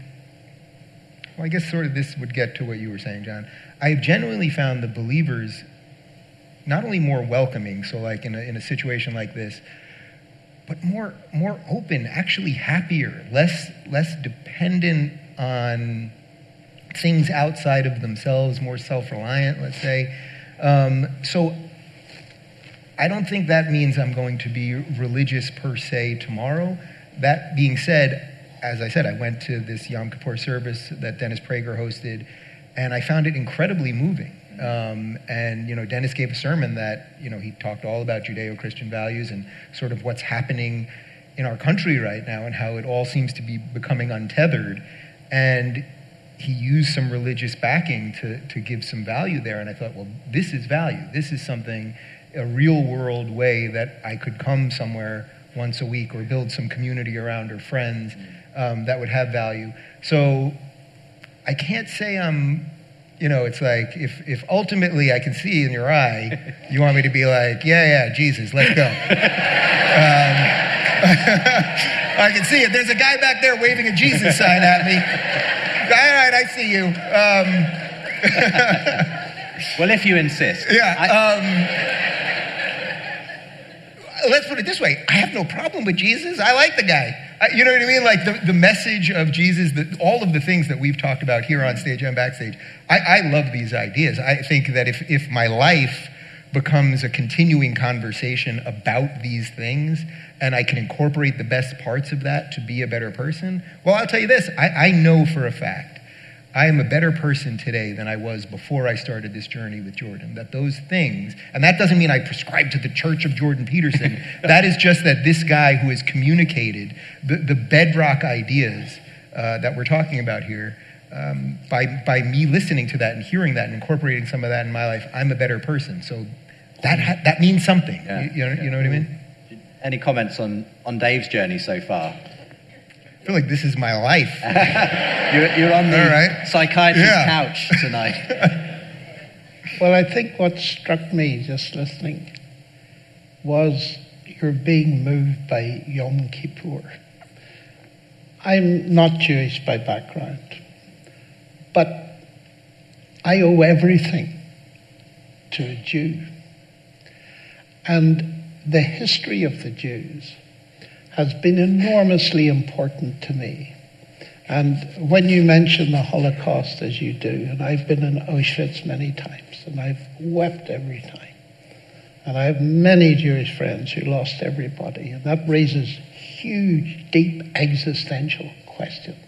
I guess sort of this would get to what you were saying, John. I've genuinely found the believers not only more welcoming, so like in a situation like this, but more open, actually happier, less dependent on things outside of themselves, more self-reliant, let's say. So I don't think that means I'm going to be religious per se tomorrow. That being said, as I said, I went to this Yom Kippur service that Dennis Prager hosted, and I found it incredibly moving. And, Dennis gave a sermon that, he talked all about Judeo-Christian values and sort of what's happening in our country right now and how it all seems to be becoming untethered. And he used some religious backing to give some value there. And I thought, well, this is value. This is something, a real world way that I could come somewhere once a week or build some community around or friends that would have value. So I can't say I'm, it's like if ultimately I can see in your eye, you want me to be like, yeah, Jesus, let's go. I can see it. There's a guy back there waving a Jesus sign at me. All right, I see you. Well, if you insist. Yeah. Let's put it this way. I have no problem with Jesus. I like the guy. You know what I mean? Like the message of Jesus, all of the things that we've talked about here on stage and backstage, I love these ideas. I think that if my life becomes a continuing conversation about these things and I can incorporate the best parts of that to be a better person, well, I'll tell you this. I know for a fact I am a better person today than I was before I started this journey with Jordan. That those things, and that doesn't mean I prescribe to the Church of Jordan Peterson. That is just that this guy who has communicated the bedrock ideas that we're talking about here, by me listening to that and hearing that and incorporating some of that in my life, I'm a better person. So that means something. Yeah. You know what I mean? Any comments on Dave's journey so far? I feel like this is my life. You're on the psychiatrist's couch tonight. Well, I think what struck me just listening was you're being moved by Yom Kippur. I'm not Jewish by background, but I owe everything to a Jew. And the history of the Jews has been enormously important to me. And when you mention the Holocaust as you do, and I've been in Auschwitz many times, and I've wept every time, and I have many Jewish friends who lost everybody, and that raises huge, deep existential questions.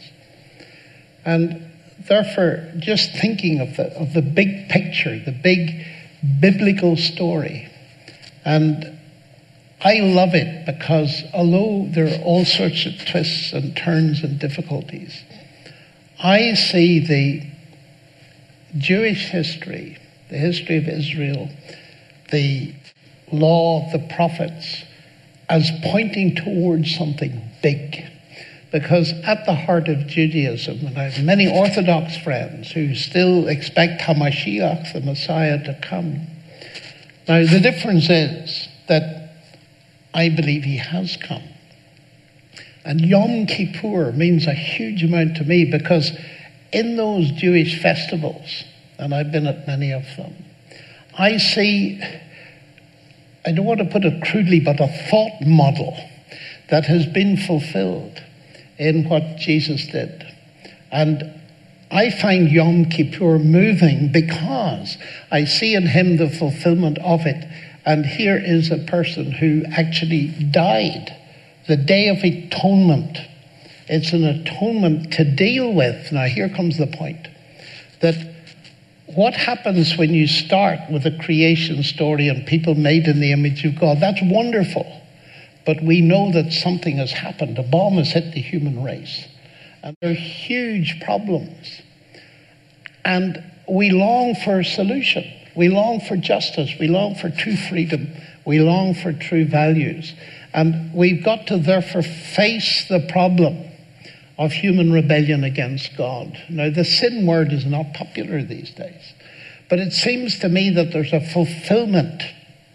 And therefore, just thinking of the big picture, the big biblical story, and I love it because although there are all sorts of twists and turns and difficulties, I see the Jewish history, the history of Israel, the law of the prophets, as pointing towards something big. Because at the heart of Judaism, and I have many Orthodox friends who still expect HaMashiach, the Messiah, to come. Now, the difference is that I believe he has come. And Yom Kippur means a huge amount to me because in those Jewish festivals, and I've been at many of them, I see, I don't want to put it crudely, but a thought model that has been fulfilled in what Jesus did. And I find Yom Kippur moving because I see in him the fulfillment of it. And here is a person who actually died. The Day of Atonement. It's an atonement to deal with. Now here comes the point. That what happens when you start with a creation story and people made in the image of God? That's wonderful. But we know that something has happened. A bomb has hit the human race. And there are huge problems. And we long for a solution. We long for justice. We long for true freedom. We long for true values. And we've got to therefore face the problem of human rebellion against God. Now, the sin word is not popular these days. But it seems to me that there's a fulfillment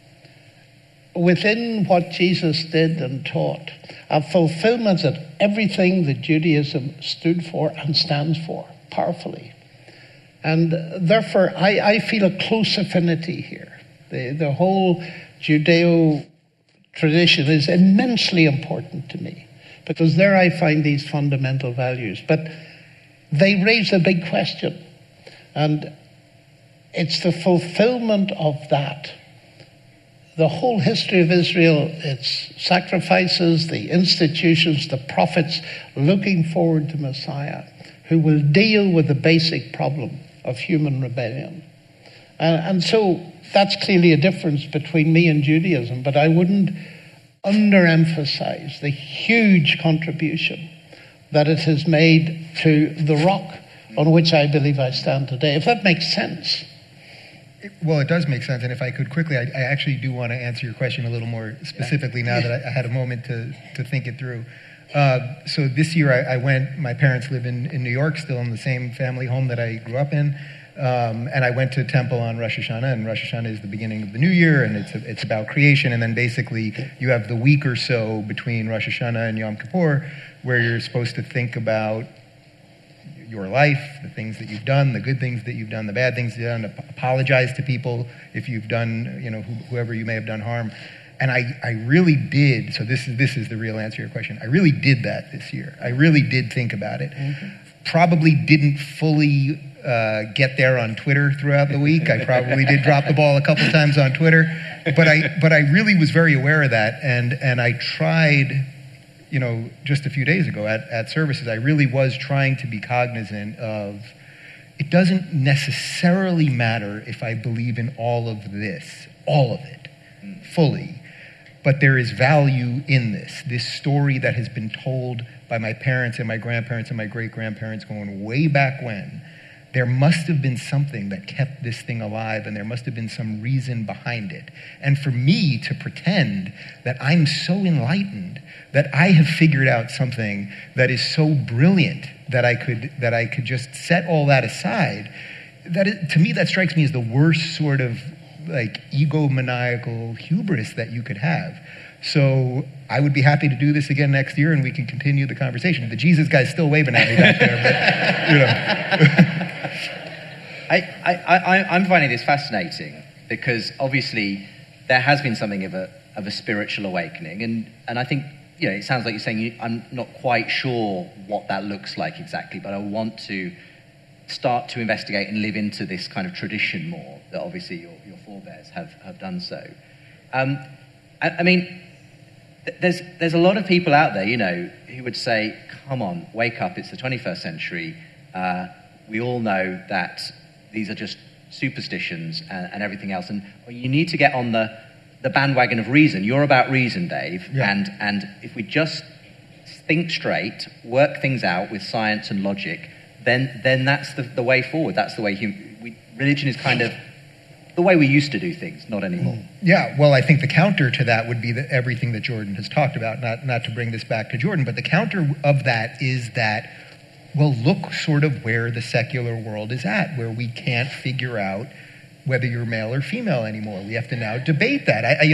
within what Jesus did and taught. A fulfillment of everything that Judaism stood for and stands for, powerfully. And therefore, I feel a close affinity here. The whole Judeo tradition is immensely important to me, because there I find these fundamental values. But they raise a big question, and it's the fulfillment of that. The whole history of Israel, its sacrifices, the institutions, the prophets, looking forward to Messiah, who will deal with the basic problem of human rebellion. And so that's clearly a difference between me and Judaism, but I wouldn't underemphasize the huge contribution that it has made to the rock on which I believe I stand today, if that makes sense. Well, it does make sense, and if I could quickly, I actually do want to answer your question a little more specifically now that I had a moment to think it through. So this year I went, my parents live in New York, still in the same family home that I grew up in, and I went to temple on Rosh Hashanah, and Rosh Hashanah is the beginning of the new year, and it's about creation, and then basically you have the week or so between Rosh Hashanah and Yom Kippur where you're supposed to think about your life, the things that you've done, the good things that you've done, the bad things you've done, apologize to people if you've done, whoever you may have done harm. And I really did, so this is the real answer to your question. I really did that this year. I really did think about it. Mm-hmm. Probably didn't fully get there on Twitter throughout the week. I probably did drop the ball a couple times on Twitter. But I really was very aware of that, and I tried, just a few days ago at services, I really was trying to be cognizant of, it doesn't necessarily matter if I believe in all of it, fully, but there is value in this story that has been told by my parents and my grandparents and my great-grandparents going way back when. There must have been something that kept this thing alive, and there must have been some reason behind it. And for me to pretend that I'm so enlightened that I have figured out something that is so brilliant that I could just set all that aside, to me that strikes me as the worst sort of like egomaniacal hubris that you could have. So I would be happy to do this again next year, and we can continue the conversation. The Jesus guy's still waving at me back there, but I'm finding this fascinating because obviously there has been something of a spiritual awakening, and I think it sounds like you're saying I'm not quite sure what that looks like exactly, but I want to start to investigate and live into this kind of tradition more that obviously your forebears have done so. I mean, there's a lot of people out there, who would say, come on, wake up, it's the 21st century. We all know that these are just superstitions and everything else. And you need to get on the bandwagon of reason. You're about reason, Dave. Yeah. And if we just think straight, work things out with science and logic, then that's the way forward. That's the way religion is kind of the way we used to do things, not anymore. Yeah, well, I think the counter to that would be everything that Jordan has talked about, not to bring this back to Jordan, but the counter of that is that, well, look sort of where the secular world is at, where we can't figure out whether you're male or female anymore. We have to now debate that. I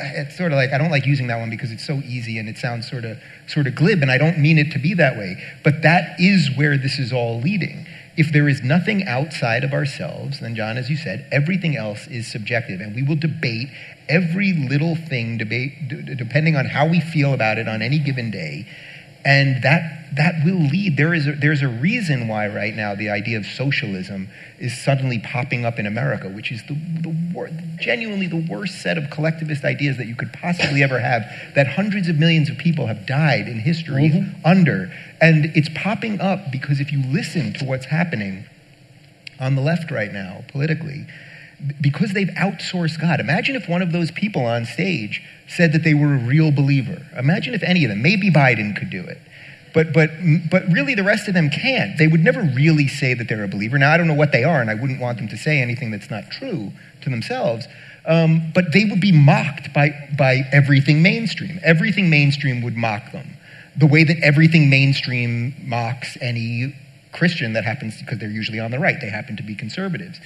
don't like using that one because it's so easy and it sounds sort of glib, and I don't mean it to be that way. But that is where this is all leading. If there is nothing outside of ourselves, then John, as you said, everything else is subjective, and we will debate every little thing, depending on how we feel about it on any given day, and that will lead. There's a reason why right now the idea of socialism is suddenly popping up in America, which is genuinely the worst set of collectivist ideas that you could possibly ever have, that hundreds of millions of people have died in history under. And it's popping up because if you listen to what's happening on the left right now, politically, because they've outsourced God. Imagine if one of those people on stage said that they were a real believer. Imagine if any of them, maybe Biden could do it. But really the rest of them can't. They would never really say that they're a believer. Now, I don't know what they are, and I wouldn't want them to say anything that's not true to themselves. But they would be mocked by everything mainstream. Everything mainstream would mock them. The way that everything mainstream mocks any Christian that happens, because they're usually on the right. They happen to be conservatives.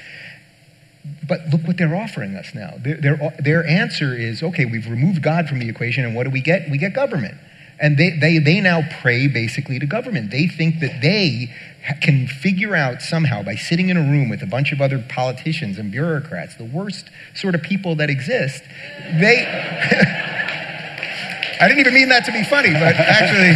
But look what they're offering us now. Their answer is, okay, we've removed God from the equation, and what do we get? We get government. And they now pray basically to government. They think that they can figure out somehow by sitting in a room with a bunch of other politicians and bureaucrats, the worst sort of people that exist, they... I didn't even mean that to be funny, but actually...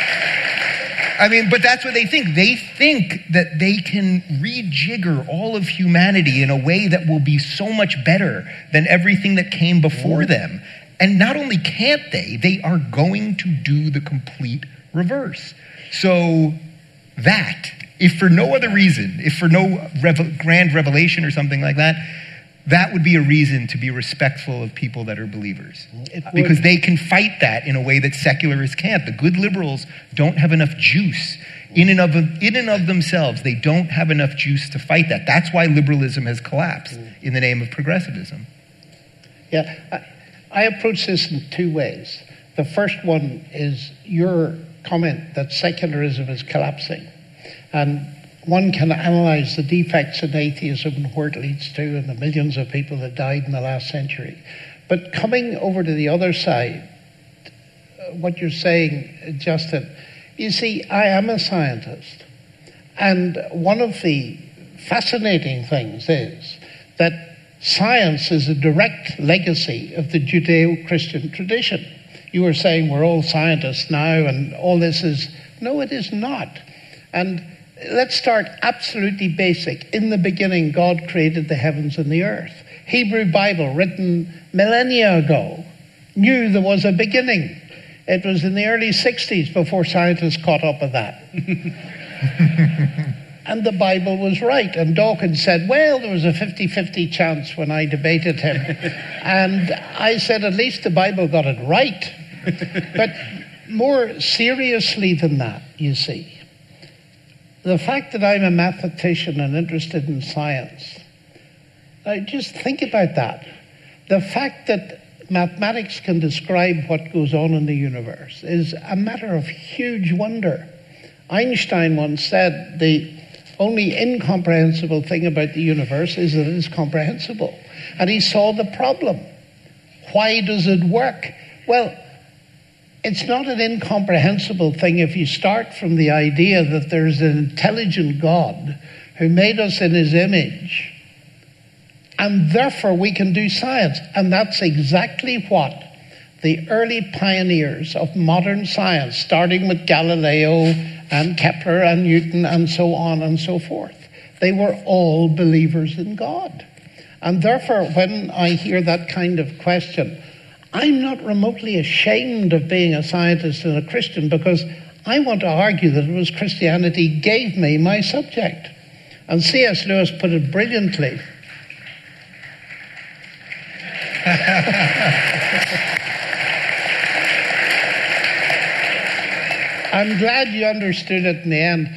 but that's what they think. They think that they can rejigger all of humanity in a way that will be so much better than everything that came before them. And not only can't they are going to do the complete reverse. So that, if for no other reason, if for no grand revelation or something like that, that would be a reason to be respectful of people that are believers. Because they can fight that in a way that secularists can't. The good liberals don't have enough juice. In and of themselves, they don't have enough juice to fight that. That's why liberalism has collapsed in the name of progressivism. Yeah, I approach this in two ways. The first one is your comment that secularism is collapsing. And one can analyze the defects in atheism and where it leads to and the millions of people that died in the last century. But coming over to the other side, what you're saying, Justin, you see, I am a scientist. And one of the fascinating things is that science is a direct legacy of the Judeo-Christian tradition. You were saying we're all scientists now and all this is... No, it is not. And let's start absolutely basic. In the beginning, God created the heavens and the earth. Hebrew Bible, written millennia ago, knew there was a beginning. It was in the early 60s before scientists caught up with that. And the Bible was right. And Dawkins said, well, there was a 50-50 chance when I debated him. And I said, at least the Bible got it right. But more seriously than that, you see, the fact that I'm a mathematician and interested in science, just think about that. The fact that mathematics can describe what goes on in the universe is a matter of huge wonder. Einstein once said the only incomprehensible thing about the universe is that it is comprehensible. And he saw the problem. Why does it work? Well, it's not an incomprehensible thing if you start from the idea that there's an intelligent God who made us in his image, and therefore we can do science. And that's exactly what the early pioneers of modern science, starting with Galileo and Kepler and Newton and so on and so forth, they were all believers in God. And therefore, when I hear that kind of question, I'm not remotely ashamed of being a scientist and a Christian, because I want to argue that it was Christianity gave me my subject. And C.S. Lewis put it brilliantly. I'm glad you understood it in the end.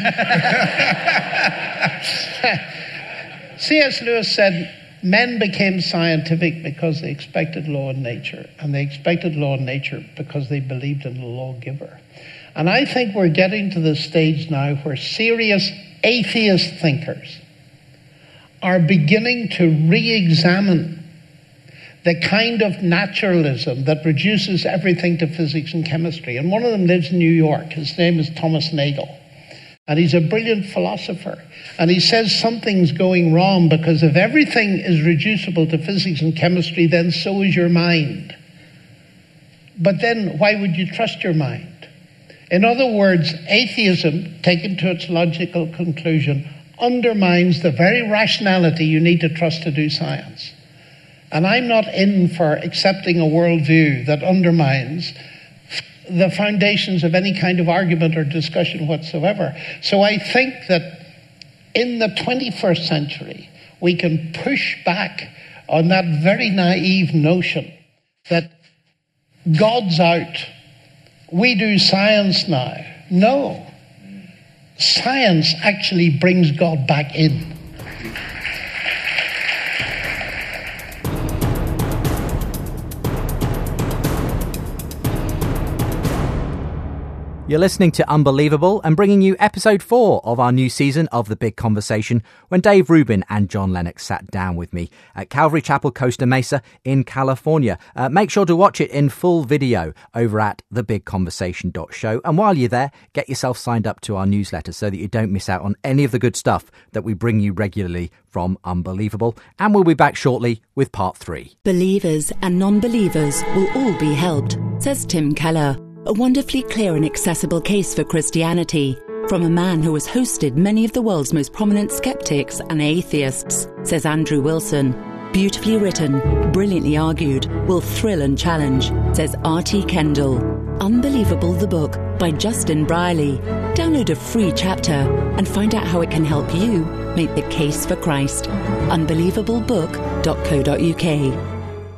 C.S. Lewis said, men became scientific because they expected law in nature, and they expected law in nature because they believed in the lawgiver. And I think we're getting to the stage now where serious atheist thinkers are beginning to re-examine the kind of naturalism that reduces everything to physics and chemistry. And one of them lives in New York. His name is Thomas Nagel. And he's a brilliant philosopher. And he says something's going wrong, because if everything is reducible to physics and chemistry, then so is your mind. But then why would you trust your mind? In other words, atheism, taken to its logical conclusion, undermines the very rationality you need to trust to do science. And I'm not in for accepting a worldview that undermines the foundations of any kind of argument or discussion whatsoever. So I think that in the 21st century, we can push back on that very naive notion that God's out, we do science now. No. Science actually brings God back in. You're listening to Unbelievable and bringing you episode 4 of our new season of The Big Conversation, when Dave Rubin and John Lennox sat down with me at Calvary Chapel, Costa Mesa in California. Make sure to watch it in full video over at thebigconversation.show. And while you're there, get yourself signed up to our newsletter so that you don't miss out on any of the good stuff that we bring you regularly from Unbelievable. And we'll be back shortly with part 3. Believers and non-believers will all be helped, says Tim Keller. A wonderfully clear and accessible case for Christianity from a man who has hosted many of the world's most prominent skeptics and atheists, says Andrew Wilson. Beautifully written, brilliantly argued, will thrill and challenge, says R.T. Kendall. Unbelievable the Book by Justin Brierley. Download a free chapter and find out how it can help you make the case for Christ. Unbelievable.book.co.uk.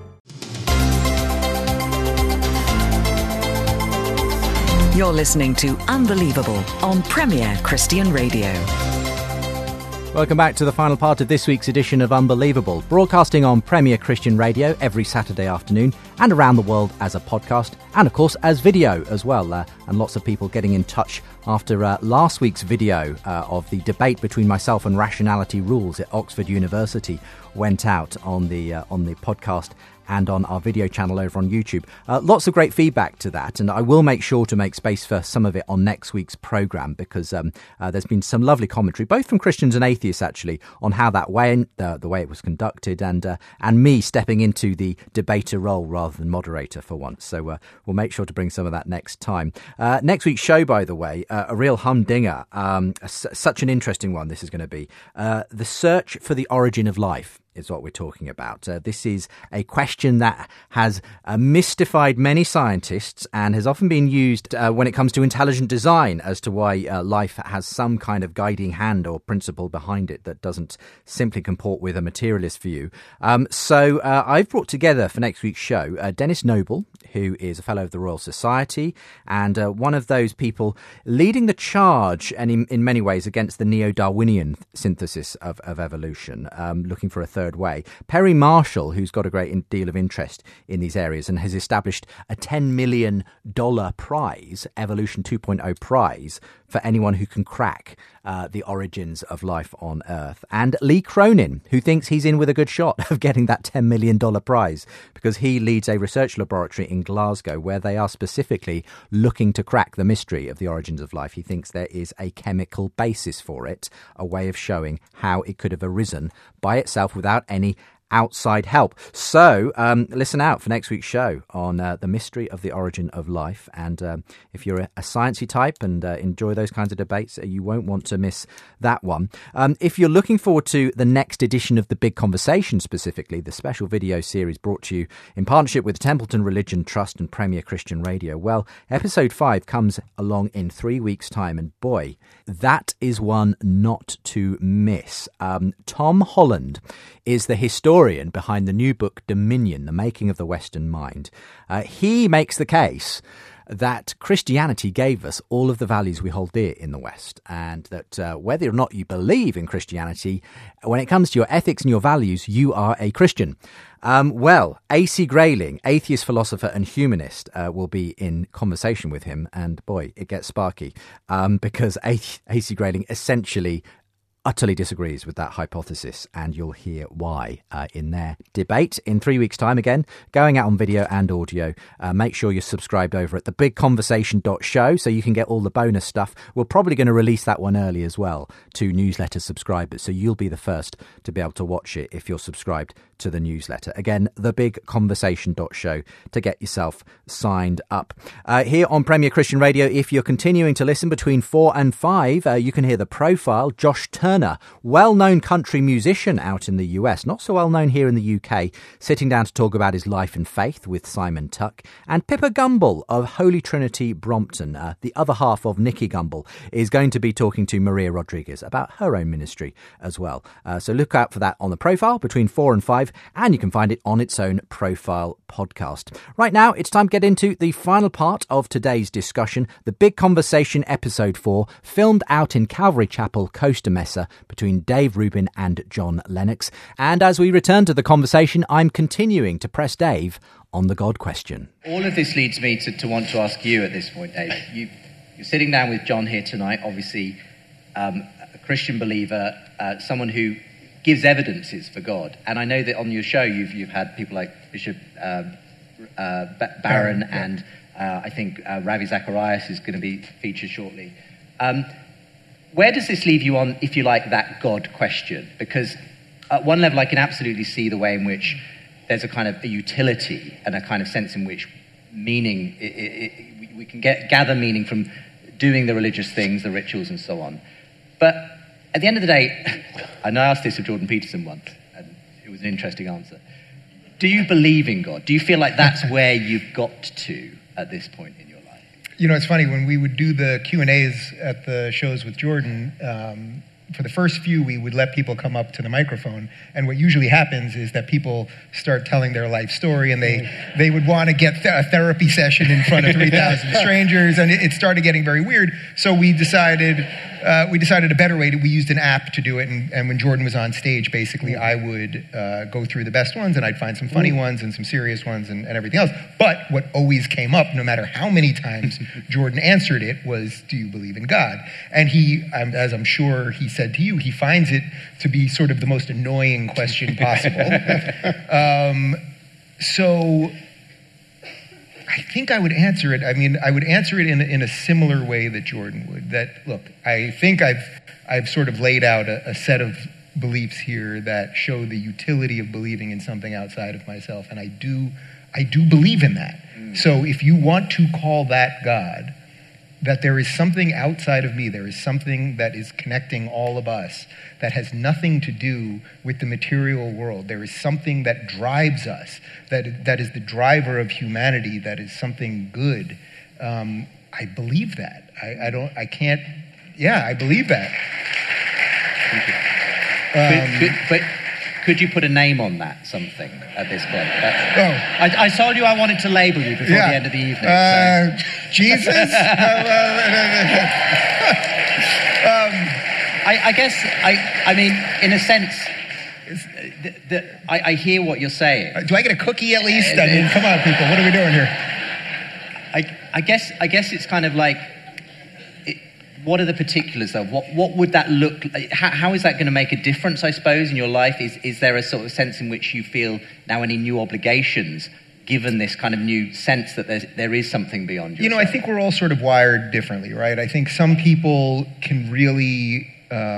You're listening to Unbelievable on Premier Christian Radio. Welcome back to the final part of this week's edition of Unbelievable, broadcasting on Premier Christian Radio every Saturday afternoon and around the world as a podcast and, of course, as video as well. And lots of people getting in touch after last week's video of the debate between myself and Rationality Rules at Oxford University went out on the podcast and on our video channel over on YouTube. Lots of great feedback to that, and I will make sure to make space for some of it on next week's programme, because there's been some lovely commentary, both from Christians and atheists actually, on how that went, the way it was conducted, and me stepping into the debater role rather than moderator for once. So we'll make sure to bring some of that next time. Next week's show, by the way, a real humdinger, such an interesting one this is going to be. The search for the origin of life is what we're talking about. This is a question that has mystified many scientists and has often been used when it comes to intelligent design as to why life has some kind of guiding hand or principle behind it that doesn't simply comport with a materialist view. So I've brought together for next week's show Dennis Noble, who is a Fellow of the Royal Society and one of those people leading the charge, and in many ways against the neo-Darwinian synthesis of evolution, looking for a third way. Perry Marshall, who's got a great deal of interest in these areas and has established a $10 million prize, Evolution 2.0 prize, for anyone who can crack the origins of life on Earth. And Lee Cronin, who thinks he's in with a good shot of getting that $10 million prize because he leads a research laboratory in Glasgow where they are specifically looking to crack the mystery of the origins of life. He thinks there is a chemical basis for it, a way of showing how it could have arisen by itself without any outside help. So listen out for next week's show on the mystery of the origin of life. And if you're a sciencey type and enjoy those kinds of debates, you won't want to miss that one. If you're looking forward to the next edition of The Big Conversation, specifically the special video series brought to you in partnership with Templeton Religion Trust and Premier Christian Radio, well, episode 5 comes along in 3 weeks' time, and boy, that is one not to miss. Tom Holland is the historian behind the new book Dominion, The Making of the Western Mind. He makes the case that Christianity gave us all of the values we hold dear in the West, and that whether or not you believe in Christianity, when it comes to your ethics and your values, you are a Christian. Well, A.C. Grayling, atheist, philosopher and humanist, will be in conversation with him, and boy, it gets sparky, because A.C. Grayling essentially utterly disagrees with that hypothesis, and you'll hear why in their debate in 3 weeks' time, again, going out on video and audio. Make sure you're subscribed over at thebigconversation.show so you can get all the bonus stuff. We're probably going to release that one early as well to newsletter subscribers, so you'll be the first to be able to watch it if you're subscribed to the newsletter. Again, thebigconversation.show to get yourself signed up. Here on Premier Christian Radio, if you're continuing to listen between 4 and 5, you can hear The Profile. Josh Turner, well-known country musician out in the US, not so well-known here in the UK, sitting down to talk about his life and faith with Simon Tuck. And Pippa Gumble of Holy Trinity Brompton, the other half of Nicky Gumble, is going to be talking to Maria Rodriguez about her own ministry as well. So look out for that on The Profile between 4 and 5, and you can find it on its own Profile podcast. Right now, it's time to get into the final part of today's discussion, The Big Conversation Episode 4, filmed out in Calvary Chapel, Costa Mesa, between Dave Rubin and John Lennox. And as we return to the conversation, I'm continuing to press Dave on the God question. All of this leads me to want to ask you at this point, Dave. you're sitting down with John here tonight, obviously a Christian believer, someone who gives evidences for God. And I know that on your show you've had people like Bishop Barron and I think Ravi Zacharias is going to be featured shortly. Where does this leave you on, if you like, that God question? Because at one level I can absolutely see the way in which there's a kind of a utility and a kind of sense in which meaning, we can gather meaning from doing the religious things, the rituals and so on. But at the end of the day, and I asked this of Jordan Peterson once, and it was an interesting answer. Do you believe in God? Do you feel like that's where you've got to at this point in your life? You know, it's funny, when we would do the Q&As at the shows with Jordan, for the first few, we would let people come up to the microphone, and what usually happens is that people start telling their life story, and they would want to get a therapy session in front of 3,000 strangers, and it started getting very weird. So we decided a better way. We used an app to do it, and when Jordan was on stage, basically I would go through the best ones, and I'd find some funny ones and some serious ones and everything else. But what always came up, no matter how many times Jordan answered it, was, do you believe in God? And he, as I'm sure he said to you, he finds it to be sort of the most annoying question possible. So I think I would answer it. I mean, I would answer it in a similar way that Jordan would. That, look, I think I've sort of laid out a set of beliefs here that show the utility of believing in something outside of myself, and I do believe in that. So if you want to call that God, that there is something outside of me, there is something that is connecting all of us that has nothing to do with the material world. There is something that drives us, that is the driver of humanity, that is something good. I believe that. I believe that. But could you put a name on that, something, at this point? I told you I wanted to label you before the end of the evening. So. Jesus? I guess, I mean, in a sense, I hear what you're saying. Do I get a cookie at least? I mean, come on, people, what are we doing here? I guess it's kind of like, what are the particulars, though? What would that look like? How is that going to make a difference, I suppose, in your life? Is there a sort of sense in which you feel now any new obligations, given this kind of new sense that there is something beyond yourself? You know, I think we're all sort of wired differently, right? I think some people can really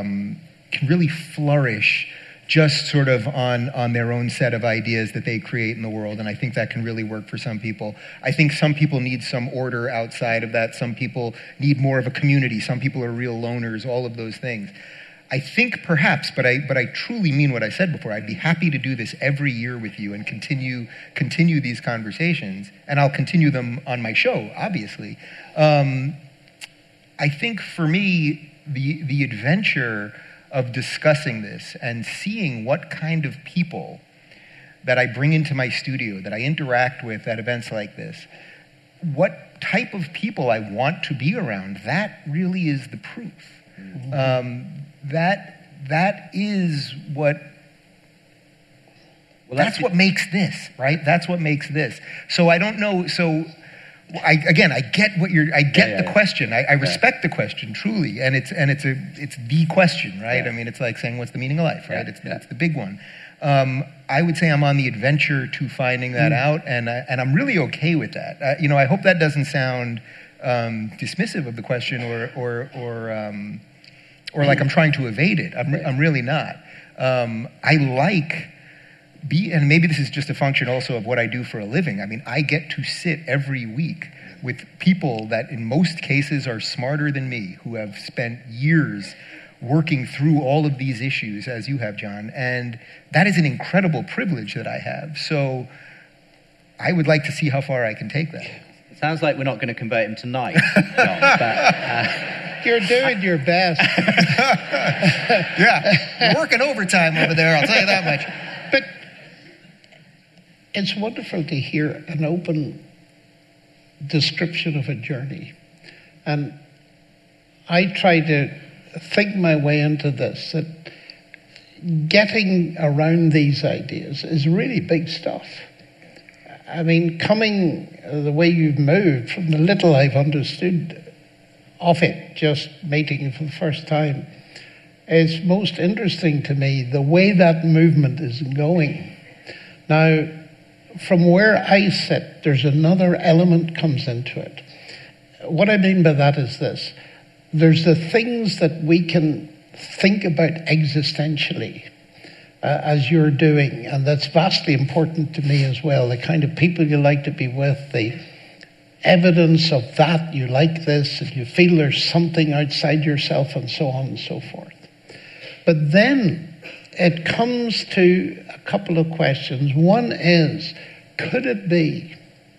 flourish just sort of on their own set of ideas that they create in the world, and I think that can really work for some people. I think some people need some order outside of that. Some people need more of a community. Some people are real loners, all of those things. I think perhaps, but I truly mean what I said before. I'd be happy to do this every year with you and continue these conversations, and I'll continue them on my show, obviously. I think for me, the adventure of discussing this and seeing what kind of people that I bring into my studio, that I interact with at events like this, what type of people I want to be around, that really is the proof. That is what... Well, that's what makes this, right? That's what makes this. So I don't know... So I get what I get the question. I respect the question truly, and it's the question, right? I mean, it's like saying, what's the meaning of life, right? It's the big one. I would say I'm on the adventure to finding that out, and I'm really okay with that. I hope that doesn't sound dismissive of the question or like I'm trying to evade it. I'm really not. I like. And maybe this is just a function also of what I do for a living. I mean, I get to sit every week with people that in most cases are smarter than me, who have spent years working through all of these issues, as you have, John. And that is an incredible privilege that I have. So I would like to see how far I can take that. It sounds like we're not going to convert him tonight, John, but... You're doing your best. Yeah, you're working overtime over there, I'll tell you that much. But it's wonderful to hear an open description of a journey. And I try to think my way into this, that getting around these ideas is really big stuff. I mean, coming the way you've moved, from the little I've understood of it, just meeting it for the first time, it's most interesting to me the way that movement is going. Now, from where I sit, there's another element comes into it. What I mean by that is this. There's the things that we can think about existentially, as you're doing, and that's vastly important to me as well, the kind of people you like to be with, the evidence of that, you like this, and you feel there's something outside yourself, and so on and so forth. But then it comes to a couple of questions. One is, could it be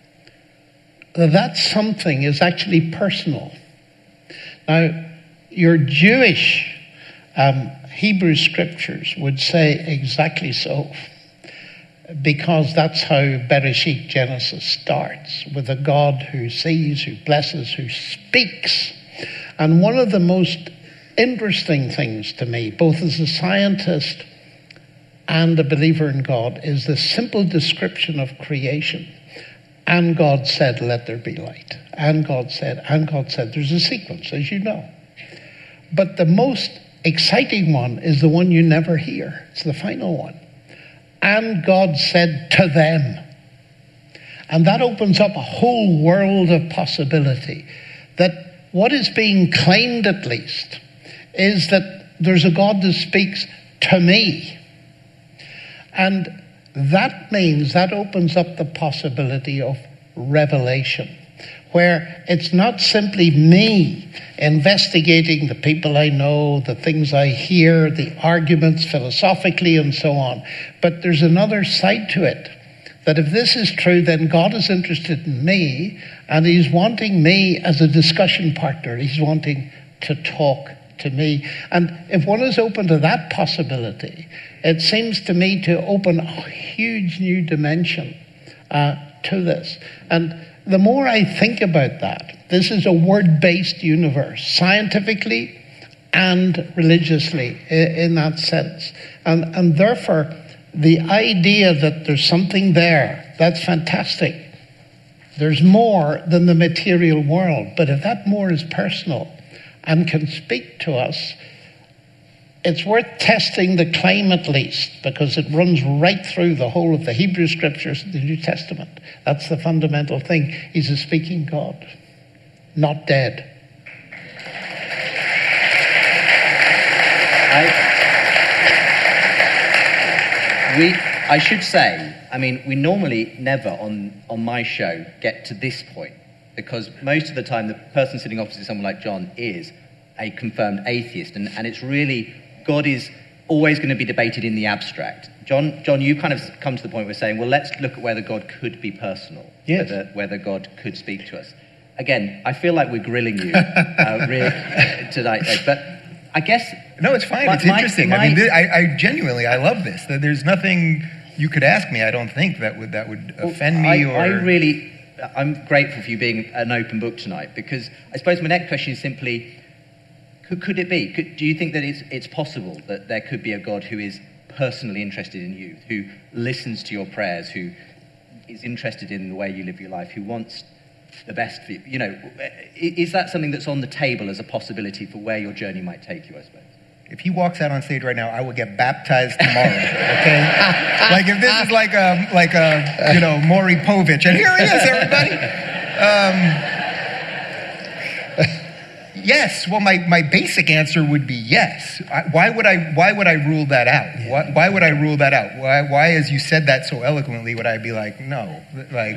that something is actually personal? Now, your Jewish Hebrew scriptures would say exactly so, because that's how Bereshit, Genesis, starts, with a God who sees, who blesses, who speaks. And one of the most interesting things to me, both as a scientist and a believer in God, is the simple description of creation. And God said, let there be light. And God said, there's a sequence, as you know. But the most exciting one is the one you never hear. It's the final one. And God said to them. And that opens up a whole world of possibility. That what is being claimed, at least, is that there's a God that speaks to me. And that means that opens up the possibility of revelation, where it's not simply me investigating the people I know, the things I hear, the arguments philosophically and so on, but there's another side to it, that if this is true, then God is interested in me, and he's wanting me as a discussion partner. He's wanting to talk to me. And if one is open to that possibility, it seems to me to open a huge new dimension to this. And the more I think about that, this is a word-based universe, scientifically and religiously in that sense. And therefore, the idea that there's something there, that's fantastic. There's more than the material world. But if that more is personal and can speak to us, it's worth testing the claim at least, because it runs right through the whole of the Hebrew Scriptures and the New Testament. That's the fundamental thing. He's a speaking God, not dead. I should say, I mean, we normally never on my show get to this point, because most of the time the person sitting opposite someone like John is a confirmed atheist, and it's really, God is always going to be debated in the abstract. John, you kind of come to the point where saying, well, let's look at whether God could be personal, yes. whether God could speak to us. Again, I feel like we're grilling you really tonight, but I guess... No, it's fine. It's interesting. I mean, I genuinely, I love this. There's nothing you could ask me, I don't think, that would offend me or... I'm grateful for you being an open book tonight, because I suppose my next question is simply, could it be? Do you think that it's possible that there could be a God who is personally interested in you, who listens to your prayers, who is interested in the way you live your life, who wants the best for you? You know, is that something that's on the table as a possibility for where your journey might take you, I suppose? If he walks out on stage right now, I will get baptized tomorrow. Okay, like if this is like a Maury Povich, and here he is, everybody. Yes. Well, my basic answer would be yes. Why would I rule that out? Why would I rule that out? Why, as you said that so eloquently, would I be like, no? Like,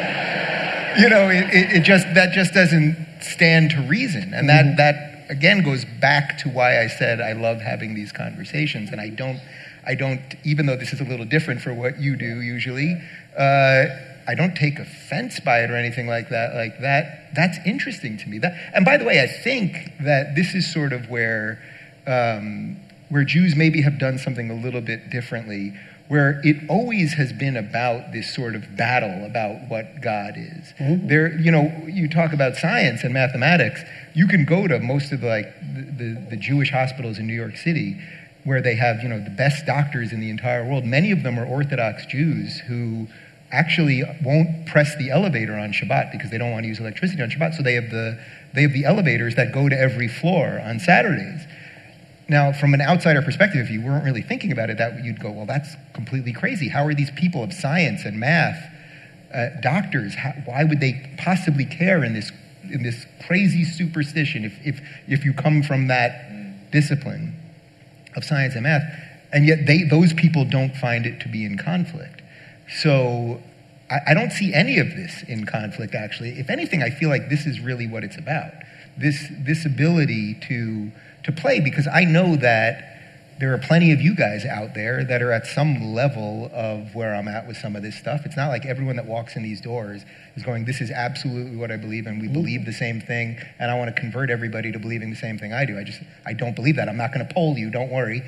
it just doesn't stand to reason, and that again goes back to why I said I love having these conversations, and I don't, even though this is a little different for what you do usually, I don't take offense by it or anything like that. That's interesting to me. And by the way, I think that this is sort of where Jews maybe have done something a little bit differently, where it always has been about this sort of battle about what God is. Mm-hmm. There, you talk about science and mathematics. You can go to most of the Jewish hospitals in New York City, where they have the best doctors in the entire world. Many of them are Orthodox Jews who actually won't press the elevator on Shabbat because they don't want to use electricity on Shabbat. So they have the elevators that go to every floor on Saturdays. Now, from an outsider perspective, if you weren't really thinking about it, that you'd go, well, that's completely crazy. How are these people of science and math, doctors? Why would they possibly care in this crazy superstition if you come from that discipline of science and math? And yet those people don't find it to be in conflict. So I don't see any of this in conflict, actually. If anything, I feel like this is really what it's about. This ability to play, because I know that there are plenty of you guys out there that are at some level of where I'm at with some of this stuff. It's not like everyone that walks in these doors is going, this is absolutely what I believe, and we believe the same thing, and I want to convert everybody to believing the same thing I do. I don't believe that. I'm not going to poll you, don't worry.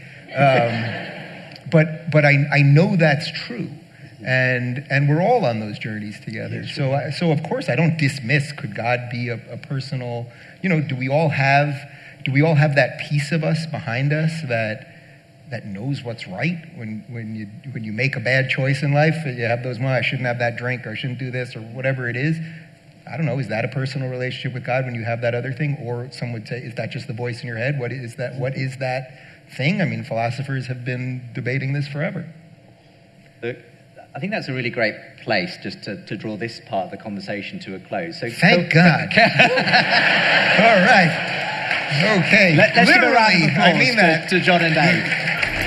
But I know that's true. And we're all on those journeys together. So of course I don't dismiss, could God be a personal, do we all have that piece of us behind us that knows what's right when you make a bad choice in life? You have those moments, I shouldn't have that drink, or I shouldn't do this, or whatever it is. I don't know, is that a personal relationship with God when you have that other thing? Or some would say, is that just the voice in your head? What is that thing? I mean, philosophers have been debating this forever. I think that's a really great place just to draw this part of the conversation to a close. So Thank God. All right. Okay. Let's give a round of applause I mean that. to John and Dave.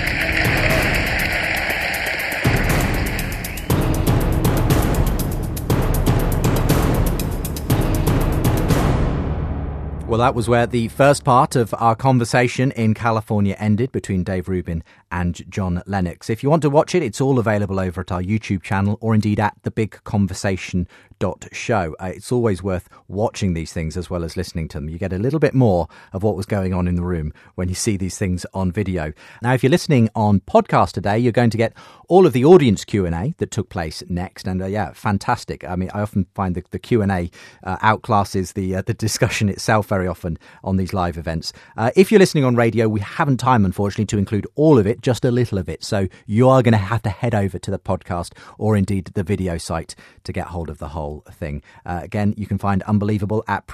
Well, that was where the first part of our conversation in California ended between Dave Rubin and John Lennox. If you want to watch it, it's all available over at our YouTube channel or indeed at thebigconversation.show. It's always worth watching these things as well as listening to them. You get a little bit more of what was going on in the room when you see these things on video. Now, if you're listening on podcast today, you're going to get all of the audience Q&A that took place next. And fantastic. I mean, I often find the Q&A outclasses the discussion itself very often on these live events. If you're listening on radio, we haven't time, unfortunately, to include all of it, just a little of it. So you are going to have to head over to the podcast or indeed the video site to get hold of the whole thing. Again, you can find Unbelievable at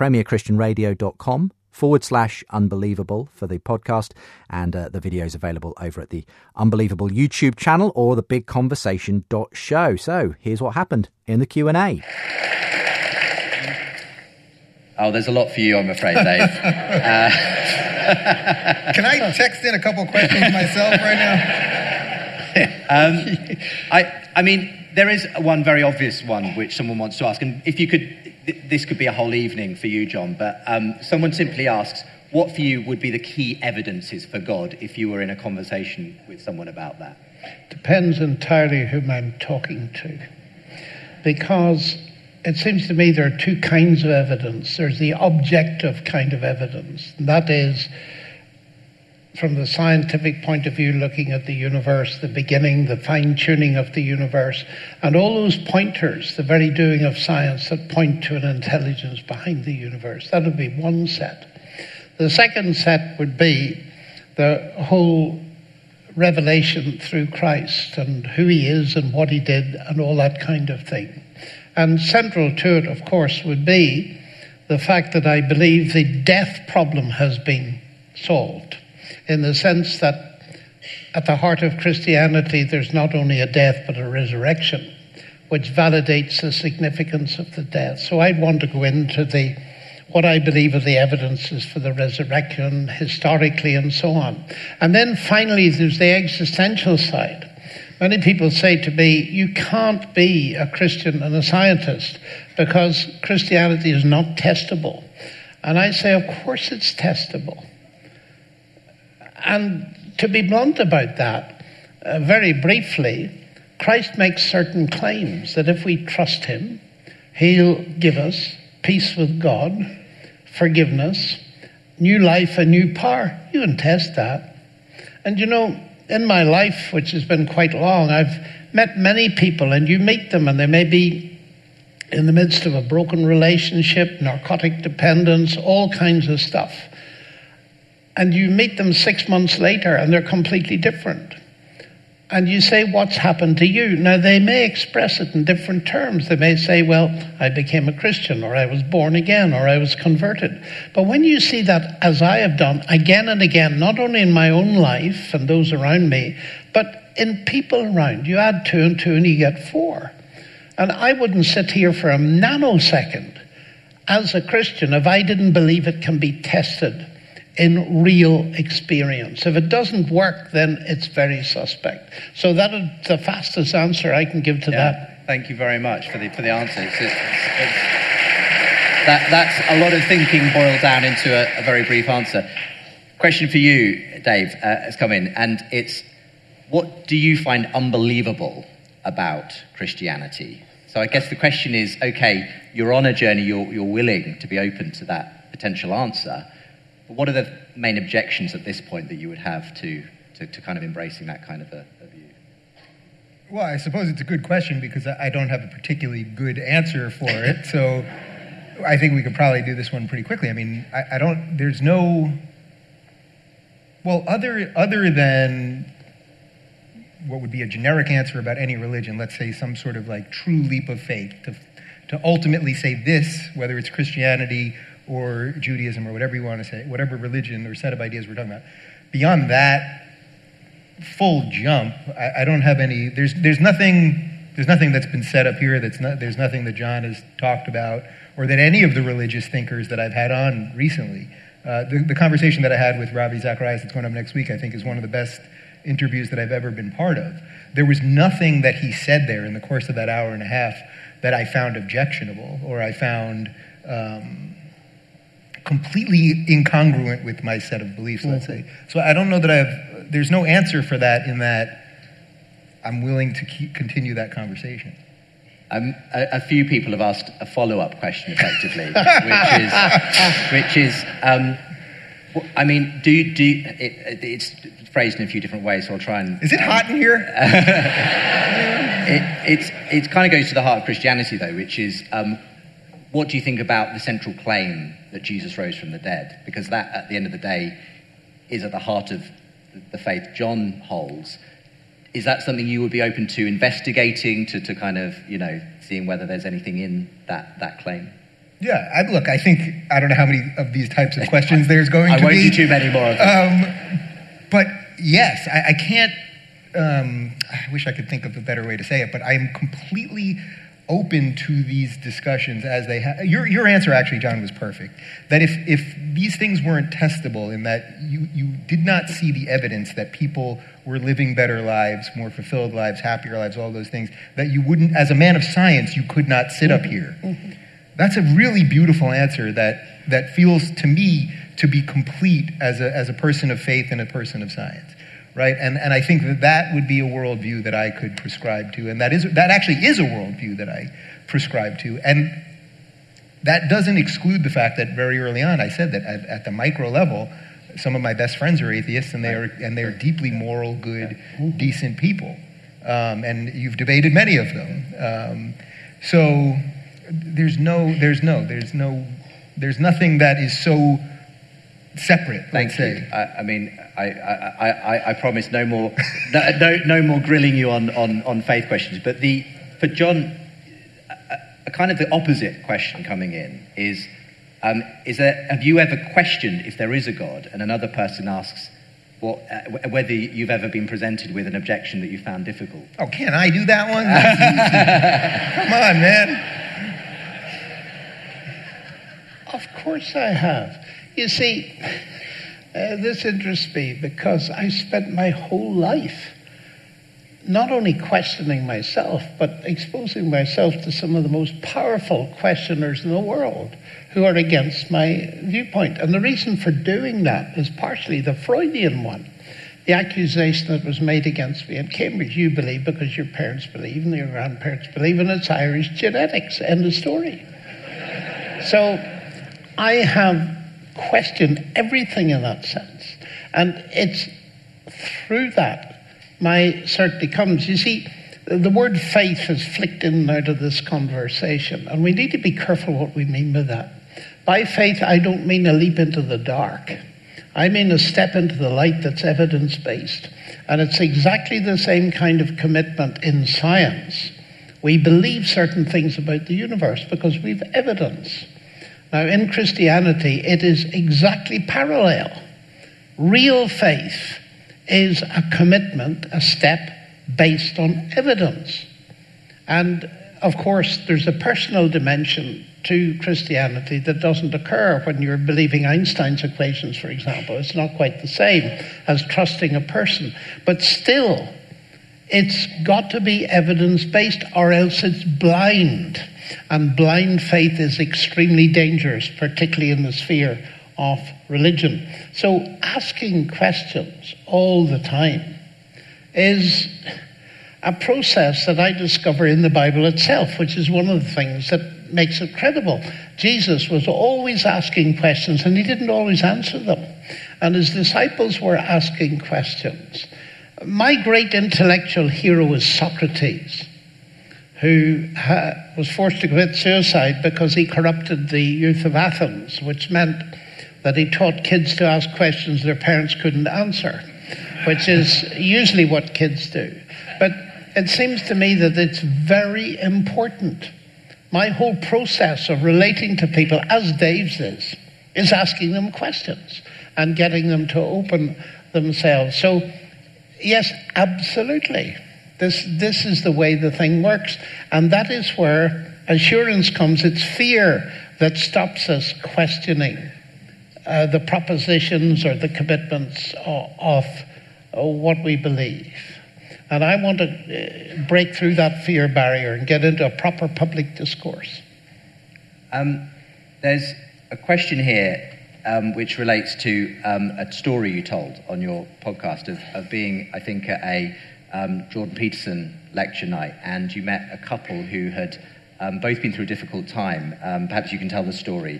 premierchristianradio.com/unbelievable for the podcast, and the video is available over at the Unbelievable YouTube channel or the bigconversation.show. So here's what happened in the Q&A. Oh, there's a lot for you, I'm afraid, Dave. Can I text in a couple questions myself right now? I mean, there is one very obvious one which someone wants to ask, and if you could, this could be a whole evening for you, John, but someone simply asks, what for you would be the key evidences for God if you were in a conversation with someone about that? Depends entirely whom I'm talking to, because it seems to me there are two kinds of evidence. There's the objective kind of evidence, and that is from the scientific point of view, looking at the universe, the beginning, the fine-tuning of the universe, and all those pointers, the very doing of science that point to an intelligence behind the universe. That would be one set. The second set would be the whole revelation through Christ and who he is and what he did and all that kind of thing. And central to it, of course, would be the fact that I believe the death problem has been solved, in the sense that at the heart of Christianity there's not only a death but a resurrection, which validates the significance of the death. So I'd want to go into what I believe are the evidences for the resurrection historically and so on. And then finally there's the existential side. Many people say to me, you can't be a Christian and a scientist because Christianity is not testable. And I say, of course it's testable. And to be blunt about that, very briefly, Christ makes certain claims that if we trust him, he'll give us peace with God, forgiveness, new life and new power. You can test that. And in my life, which has been quite long, I've met many people, and you meet them and they may be in the midst of a broken relationship, narcotic dependence, all kinds of stuff. And you meet them 6 months later and they're completely different. And you say, what's happened to you? Now, they may express it in different terms. They may say, well, I became a Christian, or I was born again, or I was converted. But when you see that, as I have done again and again, not only in my own life and those around me, but in people around, you add 2 and 2 and you get 4. And I wouldn't sit here for a nanosecond as a Christian if I didn't believe it can be tested in real experience. If it doesn't work, then it's very suspect. So that is the fastest answer I can give to that. Thank you very much for the answer. That's a lot of thinking boiled down into a very brief answer. Question for you, Dave, has come in, and it's, what do you find unbelievable about Christianity? So I guess the question is, okay, you're on a journey, you're willing to be open to that potential answer. But what are the main objections at this point that you would have to kind of embracing that kind of a view? Well, I suppose it's a good question because I don't have a particularly good answer for it. So I think we could probably do this one pretty quickly. I mean, I don't, there's no, well, other than what would be a generic answer about any religion, let's say some sort of like true leap of faith to ultimately say this, whether it's Christianity or Judaism or whatever you want to say, whatever religion or set of ideas we're talking about. Beyond that full jump, I don't have any, there's nothing that's been said up here, there's nothing that John has talked about or that any of the religious thinkers that I've had on recently. The conversation that I had with Ravi Zacharias that's going up next week, I think is one of the best interviews that I've ever been part of. There was nothing that he said there in the course of that hour and a half that I found objectionable or I found completely incongruent with my set of beliefs, let's say. So I don't know that there's no answer for that in that I'm willing to continue that conversation. A few people have asked a follow-up question, effectively, which is, I mean, it's phrased in a few different ways, so I'll try and... Is it hot in here? It kind of goes to the heart of Christianity, though, which is, what do you think about the central claim that Jesus rose from the dead? Because that, at the end of the day, is at the heart of the faith John holds. Is that something you would be open to investigating, to kind of, seeing whether there's anything in that claim? Yeah, I think, I don't know how many of these types of questions there's going to be. I won't do too many more of them. But yes, I can't, I wish I could think of a better way to say it, but I'm completely open to these discussions as they have. Your answer, actually, John, was perfect. That if these things weren't testable, in that you did not see the evidence that people were living better lives, more fulfilled lives, happier lives, all those things, that you wouldn't, as a man of science, you could not sit up here. Mm-hmm. That's a really beautiful answer that feels to me to be complete as a person of faith and a person of science. Right, and I think that would be a worldview that I could prescribe to, and that actually is a worldview that I prescribe to, and that doesn't exclude the fact that very early on I said that at the micro level, some of my best friends are atheists, and they are deeply moral, good, decent people, and you've debated many of them. So there's nothing that is so separate. Thank you. I promise no more grilling you on faith questions. But for John, a kind of the opposite question coming in is there? Have you ever questioned if there is a God? And another person asks whether you've ever been presented with an objection that you found difficult. Oh, can I do that one? Come on, man. Of course I have. You see, this interests me because I spent my whole life not only questioning myself, but exposing myself to some of the most powerful questioners in the world who are against my viewpoint. And the reason for doing that is partially the Freudian one. The accusation that was made against me in Cambridge, you believe because your parents believe and your grandparents believe, and it's Irish genetics, end of story. So I have questioned everything in that sense. And it's through that my certainty comes. You see, the word faith is flicked in and out of this conversation, and we need to be careful what we mean by that. By faith, I don't mean a leap into the dark. I mean a step into the light that's evidence-based. And it's exactly the same kind of commitment in science. We believe certain things about the universe because we've evidence. Now, in Christianity, it is exactly parallel. Real faith is a commitment, a step based on evidence. And, of course, there's a personal dimension to Christianity that doesn't occur when you're believing Einstein's equations, for example. It's not quite the same as trusting a person. But still, it's got to be evidence-based or else it's blind. And blind faith is extremely dangerous, particularly in the sphere of religion. So asking questions all the time is a process that I discover in the Bible itself, which is one of the things that makes it credible. Jesus was always asking questions, and he didn't always answer them. And his disciples were asking questions. My great intellectual hero is Socrates, who was forced to commit suicide because he corrupted the youth of Athens, which meant that he taught kids to ask questions their parents couldn't answer, which is usually what kids do. But it seems to me that it's very important. My whole process of relating to people, as Dave's is asking them questions and getting them to open themselves. So, yes, absolutely. This is the way the thing works. And that is where assurance comes. It's fear that stops us questioning the propositions or the commitments of what we believe. And I want to break through that fear barrier and get into a proper public discourse. There's a question here which relates to a story you told on your podcast of being, I think, at a Jordan Peterson lecture night, and you met a couple who had both been through a difficult time. Perhaps you can tell the story.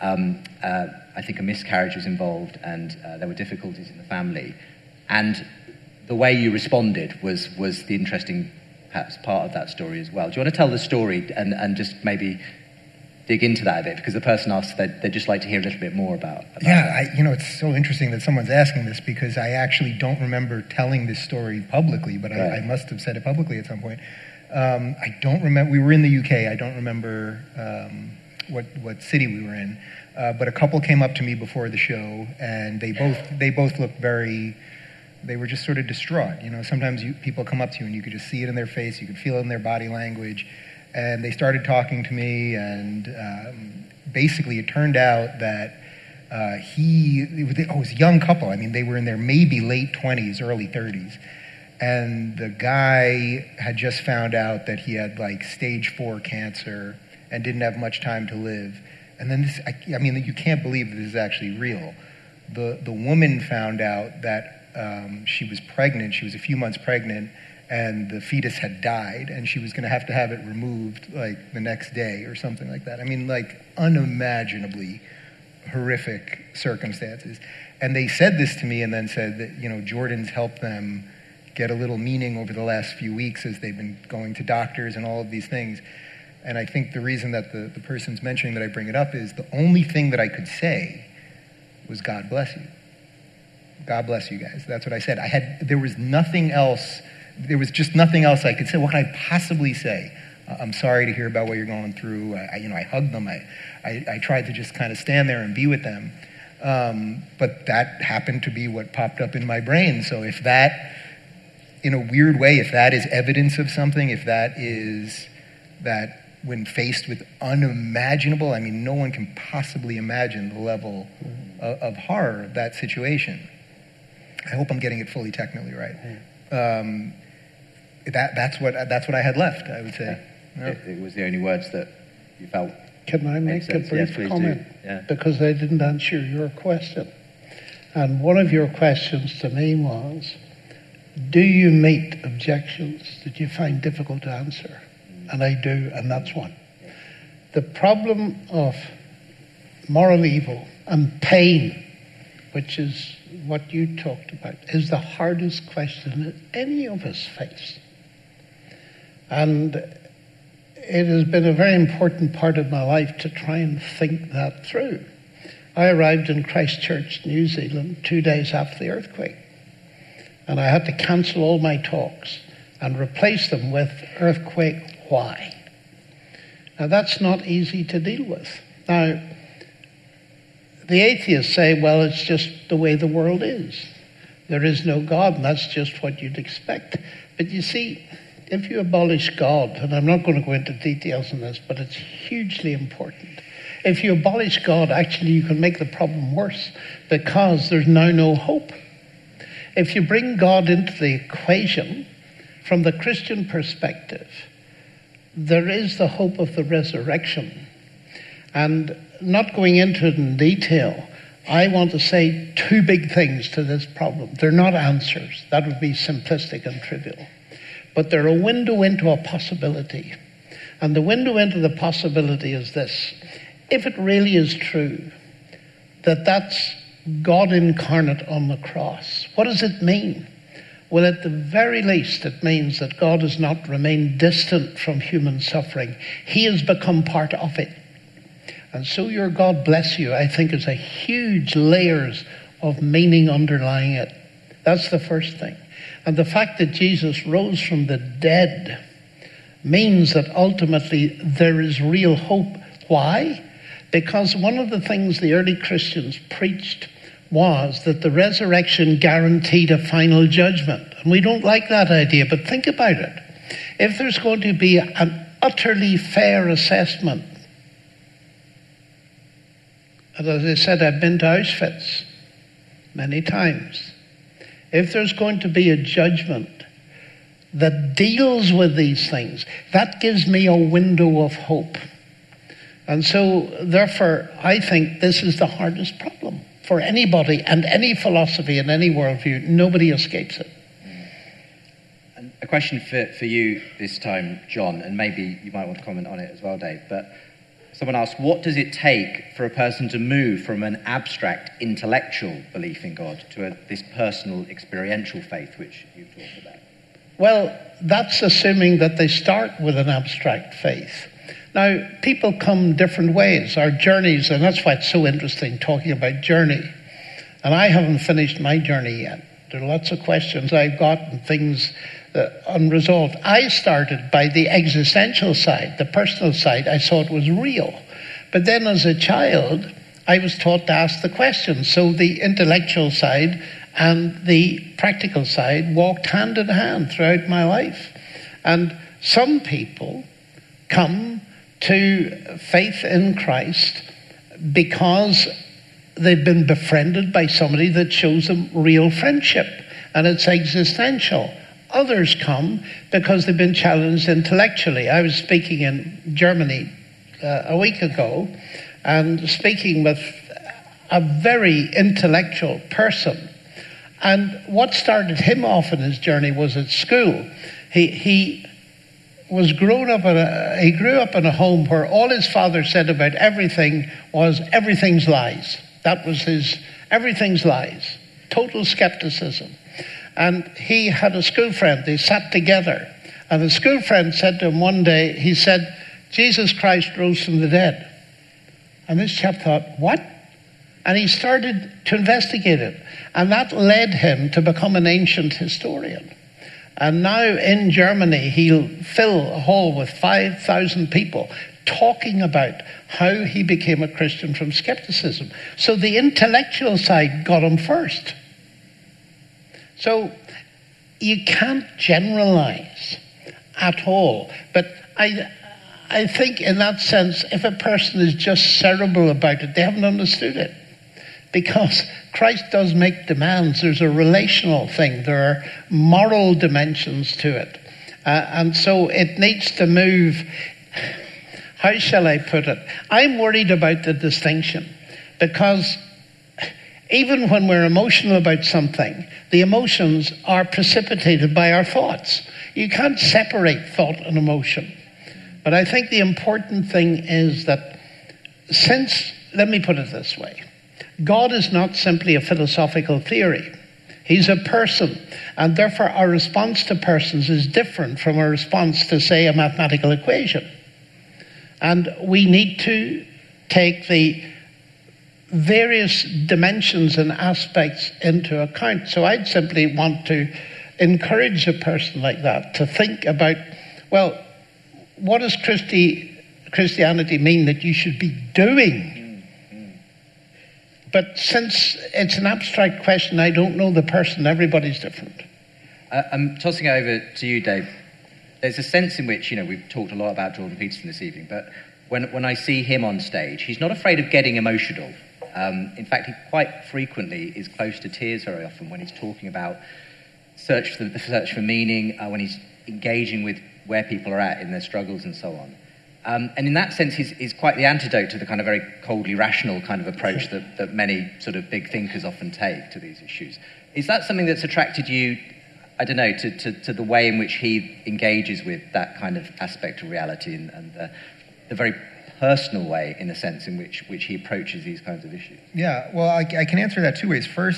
I think a miscarriage was involved, and there were difficulties in the family. And the way you responded was the interesting, perhaps, part of that story as well. Do you want to tell the story and just maybe dig into that a bit? Because the person asked that they'd just like to hear a little bit more about that. It's so interesting that someone's asking this, because I actually don't remember telling this story publicly, but right. I must have said it publicly at some point. I don't remember. We were in the UK. I don't remember what city we were in. But a couple came up to me before the show, and they both looked very... They were just sort of distraught. Sometimes people come up to you and you could just see it in their face, you could feel it in their body language. And they started talking to me, and basically it turned out that it was a young couple. I mean, they were in their maybe late 20s, early 30s. And the guy had just found out that he had stage 4 cancer and didn't have much time to live. And then you can't believe that this is actually real. The woman found out that she was pregnant. She was a few months pregnant, and the fetus had died, and she was going to have it removed the next day or something like that. I mean, unimaginably horrific circumstances. And they said this to me, and then said that Jordan's helped them get a little meaning over the last few weeks as they've been going to doctors and all of these things. And I think the reason that the person's mentioning that I bring it up is the only thing that I could say was God bless you. God bless you guys. That's what I said. There was nothing else. There was just nothing else I could say. What could I possibly say? I'm sorry to hear about what you're going through. I hugged them. I tried to just kind of stand there and be with them. But that happened to be what popped up in my brain. So if that, in a weird way, if that is evidence of something, if that is that when faced with unimaginable, no one can possibly imagine the level of horror of that situation. I hope I'm getting it fully technically right. That's what I had left, I would say. Yeah. It was the only words that you felt. Can I make a brief comment? Yeah. Because I didn't answer your question. And one of your questions to me was, do you meet objections that you find difficult to answer? And I do, and that's one. The problem of moral evil and pain, which is what you talked about, is the hardest question that any of us face. And it has been a very important part of my life to try and think that through. I arrived in Christchurch, New Zealand, 2 days after the earthquake. And I had to cancel all my talks and replace them with earthquake why. Now, that's not easy to deal with. Now, the atheists say, well, it's just the way the world is. There is no God, and that's just what you'd expect. But you see, if you abolish God, and I'm not going to go into details on this, but it's hugely important. If you abolish God, actually you can make the problem worse because there's now no hope. If you bring God into the equation, from the Christian perspective, there is the hope of the resurrection. And not going into it in detail, I want to say two big things to this problem. They're not answers. That would be simplistic and trivial. But they're a window into a possibility. And the window into the possibility is this. If it really is true that that's God incarnate on the cross, what does it mean? Well, at the very least, it means that God has not remained distant from human suffering. He has become part of it. And so your God bless you, I think, is a huge layers of meaning underlying it. That's the first thing. And the fact that Jesus rose from the dead means that ultimately there is real hope. Why? Because one of the things the early Christians preached was that the resurrection guaranteed a final judgment. And we don't like that idea, but think about it. If there's going to be an utterly fair assessment, and as I said, I've been to Auschwitz many times. If there's going to be a judgment that deals with these things, that gives me a window of hope. And so, therefore, I think this is the hardest problem for anybody and any philosophy and any worldview. Nobody escapes it. And a question for you this time, John, and maybe you might want to comment on it as well, Dave, but someone asked, what does it take for a person to move from an abstract intellectual belief in God to this personal experiential faith which you've talked about? Well, that's assuming that they start with an abstract faith. Now, people come different ways. Our journeys, and that's why it's so interesting talking about journey. And I haven't finished my journey yet. There are lots of questions I've got and things unresolved. I started by the existential side, the personal side. I saw it was real. But then as a child, I was taught to ask the questions. So the intellectual side and the practical side walked hand in hand throughout my life. And some people come to faith in Christ because they've been befriended by somebody that shows them real friendship, and it's existential. Others come because they've been challenged intellectually. I was speaking in Germany a week ago and speaking with a very intellectual person. And what started him off in his journey was at school. He grew up in a home where all his father said about everything was everything's lies. That was his everything's lies. Total skepticism. And he had a school friend. They sat together. And the school friend said to him one day, he said, Jesus Christ rose from the dead. And this chap thought, what? And he started to investigate it. And that led him to become an ancient historian. And now in Germany, he'll fill a hall with 5,000 people talking about how he became a Christian from skepticism. So the intellectual side got him first. So you can't generalize at all. But I think in that sense, if a person is just cerebral about it, they haven't understood it. Because Christ does make demands. There's a relational thing. There are moral dimensions to it. And so it needs to move. How shall I put it? I'm worried about the distinction. Because even when we're emotional about something, the emotions are precipitated by our thoughts. You can't separate thought and emotion. But I think the important thing is that let me put it this way, God is not simply a philosophical theory. He's a person, and therefore our response to persons is different from our response to, say, a mathematical equation. And we need to take the various dimensions and aspects into account. So I'd simply want to encourage a person like that to think about, well, what does Christianity mean that you should be doing? But since it's an abstract question, I don't know the person. Everybody's different. I'm tossing it over to you, Dave. There's a sense in which, we've talked a lot about Jordan Peterson this evening, but when I see him on stage, he's not afraid of getting emotional. In fact, he quite frequently is close to tears very often when he's talking about the search for meaning, when he's engaging with where people are at in their struggles and so on. And in that sense, he's quite the antidote to the kind of very coldly rational kind of approach that many sort of big thinkers often take to these issues. Is that something that's attracted you, I don't know, to the way in which he engages with that kind of aspect of reality and the very personal way, in a sense, in which he approaches these kinds of issues? Yeah, well, I can answer that two ways. First,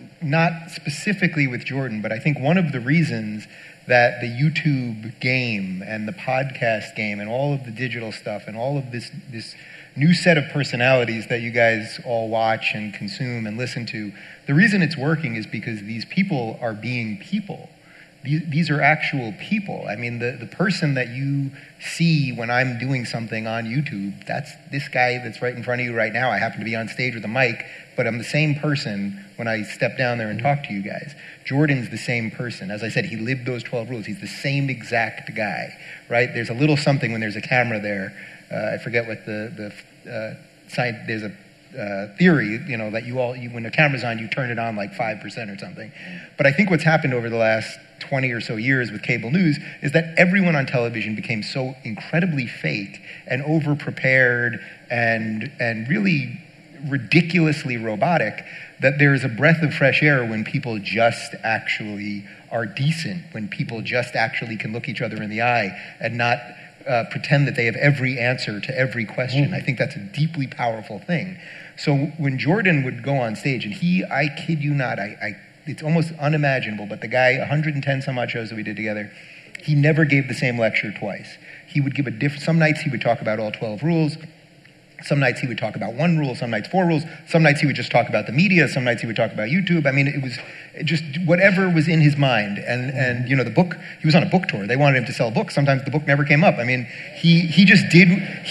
not specifically with Jordan, but I think one of the reasons that the YouTube game and the podcast game and all of the digital stuff and all of this new set of personalities that you guys all watch and consume and listen to, the reason it's working is because these people are being people. These are actual people. I mean, the person that you see when I'm doing something on YouTube, that's this guy that's right in front of you right now. I happen to be on stage with a mic, but I'm the same person when I step down there and talk to you guys. Jordan's the same person. As I said, he lived those 12 rules. He's the same exact guy, right? There's a little something when there's a camera there. I forget what the science, there's a theory, that when the camera's on, you turn it on like 5% or something. But I think what's happened over the last 20 or so years with cable news is that everyone on television became so incredibly fake and over-prepared and really ridiculously robotic that there's a breath of fresh air when people just actually are decent, when people just actually can look each other in the eye and not pretend that they have every answer to every question. I think that's a deeply powerful thing. So when Jordan would go on stage, and I kid you not, it's almost unimaginable, but the guy, 110 some odd shows that we did together, he never gave the same lecture twice. He would give some nights he would talk about all 12 rules, some nights he would talk about one rule, some nights 4 rules, some nights he would just talk about the media, some nights he would talk about YouTube. I mean, it was just whatever was in his mind. And the book, he was on a book tour. They wanted him to sell books. Sometimes the book never came up. I mean, he just did,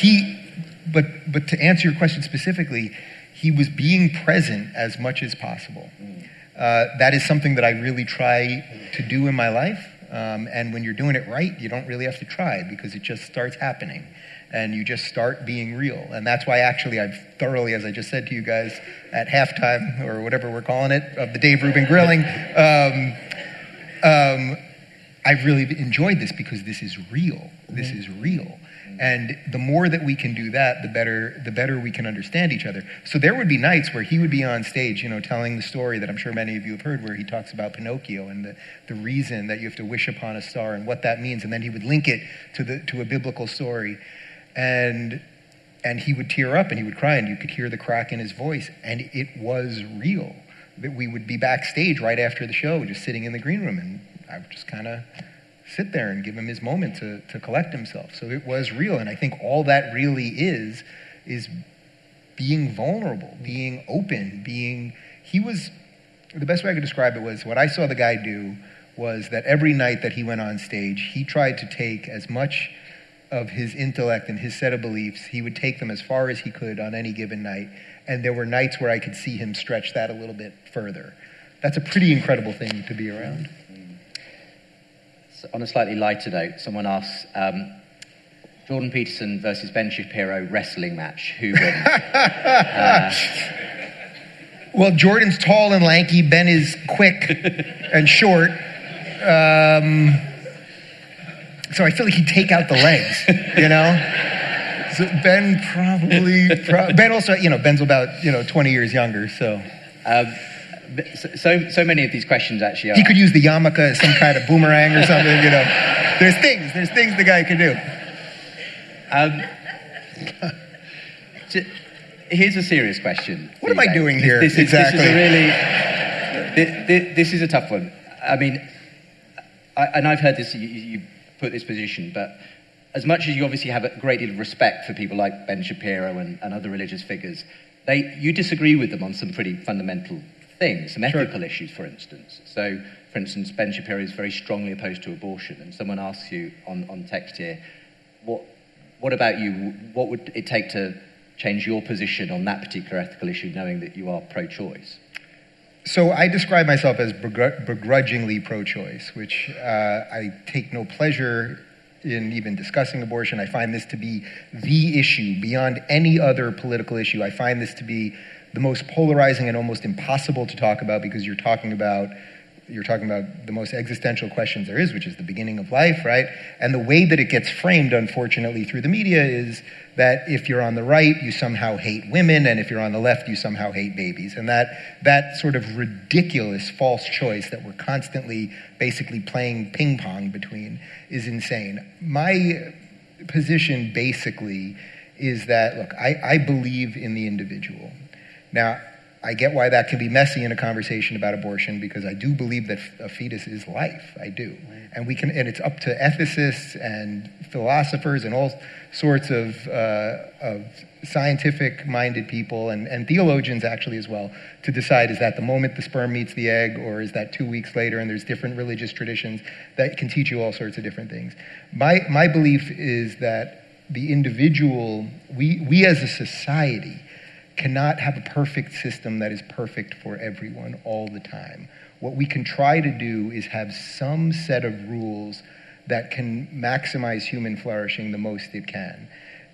but to answer your question specifically, he was being present as much as possible. That is something that I really try to do in my life. And when you're doing it right, you don't really have to try because it just starts happening. And you just start being real. And that's why actually I've thoroughly, as I just said to you guys at halftime, or whatever we're calling it, of the Dave Rubin grilling, I've really enjoyed this because this is real. This is real. And the more that we can do that, the better we can understand each other. So there would be nights where he would be on stage, telling the story that I'm sure many of you have heard, where he talks about Pinocchio and the reason that you have to wish upon a star and what that means. And then he would link it to a biblical story. And he would tear up and he would cry and you could hear the crack in his voice. And it was real. That we would be backstage right after the show, just sitting in the green room. And I would just kind of sit there and give him his moment to collect himself. So it was real. And I think all that really is being vulnerable, being open, the best way I could describe it was what I saw the guy do was that every night that he went on stage, he tried to take as much of his intellect and his set of beliefs, he would take them as far as he could on any given night. And there were nights where I could see him stretch that a little bit further. That's a pretty incredible thing to be around. So on a slightly lighter note, someone asks, Jordan Peterson versus Ben Shapiro wrestling match, who wins? Well, Jordan's tall and lanky, Ben is quick and short. So I feel like he'd take out the legs, So Ben Ben also, Ben's about, 20 years younger, so. So many of these questions actually are. He could use the yarmulke as some kind of boomerang or something, There's things the guy could do. Here's a serious question. What am I doing here? Exactly. This is a tough one. I mean, and I've heard this, you put this position, but as much as you obviously have a great deal of respect for people like Ben Shapiro and other religious figures, you disagree with them on some pretty fundamental things, some ethical issues, for instance. So, for instance, Ben Shapiro is very strongly opposed to abortion, and someone asks you on text here, what about you? What would it take to change your position on that particular ethical issue, knowing that you are pro-choice? So I describe myself as begrudgingly pro-choice, which I take no pleasure in even discussing abortion. I find this to be the issue beyond any other political issue. I find this to be the most polarizing and almost impossible to talk about, because you're talking about the most existential questions there is, which is the beginning of life, right? And the way that it gets framed, unfortunately, through the media is that if you're on the right, you somehow hate women, and if you're on the left, you somehow hate babies. And that sort of ridiculous false choice that we're constantly basically playing ping pong between is insane. My position basically is that, look, I believe in the individual. Now, I get why that can be messy in a conversation about abortion, because I do believe that a fetus is life. I do. And and it's up to ethicists and philosophers and all sorts of scientific-minded people and theologians actually as well to decide, is that the moment the sperm meets the egg, or is that 2 weeks later? And there's different religious traditions that can teach you all sorts of different things. My belief is that the individual, we as a society, cannot have a perfect system that is perfect for everyone all the time. What we can try to do is have some set of rules that can maximize human flourishing the most it can.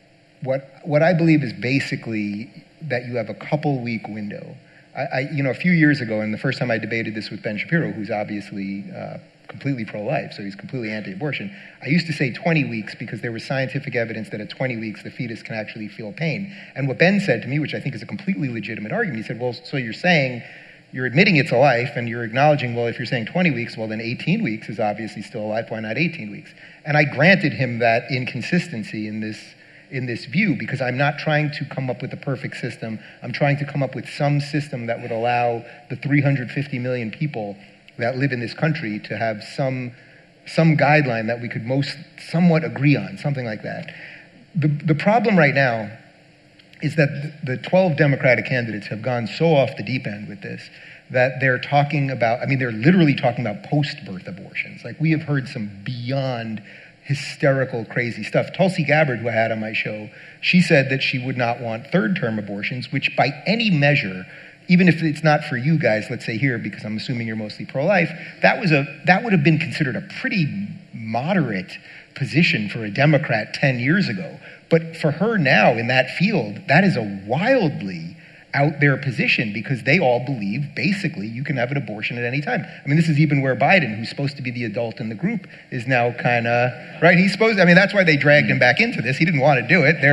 What I believe is basically that you have a couple-week window. A few years ago, and the first time I debated this with Ben Shapiro, who's obviously completely pro-life, so he's completely anti-abortion, I used to say 20 weeks because there was scientific evidence that at 20 weeks the fetus can actually feel pain. And what Ben said to me, which I think is a completely legitimate argument, he said, well, so you're admitting it's a life, and you're acknowledging, well, if you're saying 20 weeks, well, then 18 weeks is obviously still a life, why not 18 weeks? And I granted him that inconsistency in this view, because I'm not trying to come up with a perfect system. I'm trying to come up with some system that would allow the 350 million people that live in this country to have some guideline that we could somewhat agree on, something like that. The problem right now is that the 12 Democratic candidates have gone so off the deep end with this that they're literally talking about post-birth abortions. Like, we have heard some beyond hysterical, crazy stuff. Tulsi Gabbard, who I had on my show, she said that she would not want third-term abortions, which by any measure, even if it's not for you guys, let's say here, because I'm assuming you're mostly pro-life, that would have been considered a pretty moderate position for a Democrat 10 years ago. But for her now in that field, that is a wildly out there position, because they all believe basically you can have an abortion at any time. I mean, this is even where Biden, who's supposed to be the adult in the group, is now kind of, right? That's why they dragged him back into this. He didn't want to do it.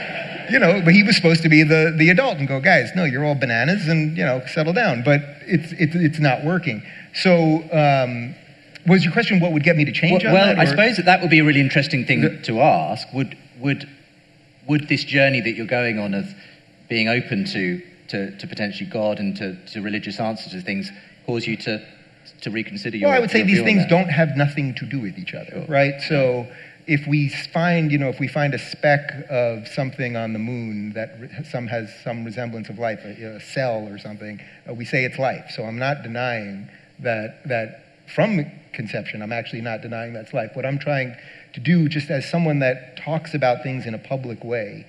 But he was supposed to be the adult and go, guys, no, you're all bananas, and, settle down. But it's not working. So, was your question what would get me to change on that? Well, I suppose that would be a really interesting thing to ask. Would this journey that you're going on of being open to potentially God and to religious answers to things cause you to reconsider your... Well, I would say these things don't have nothing to do with each other, sure. Right? So if we find a speck of something on the moon that has some resemblance of life, a cell or something, we say it's life. So I'm not denying that from conception, I'm actually not denying that's life. What I'm trying to do, just as someone that talks about things in a public way,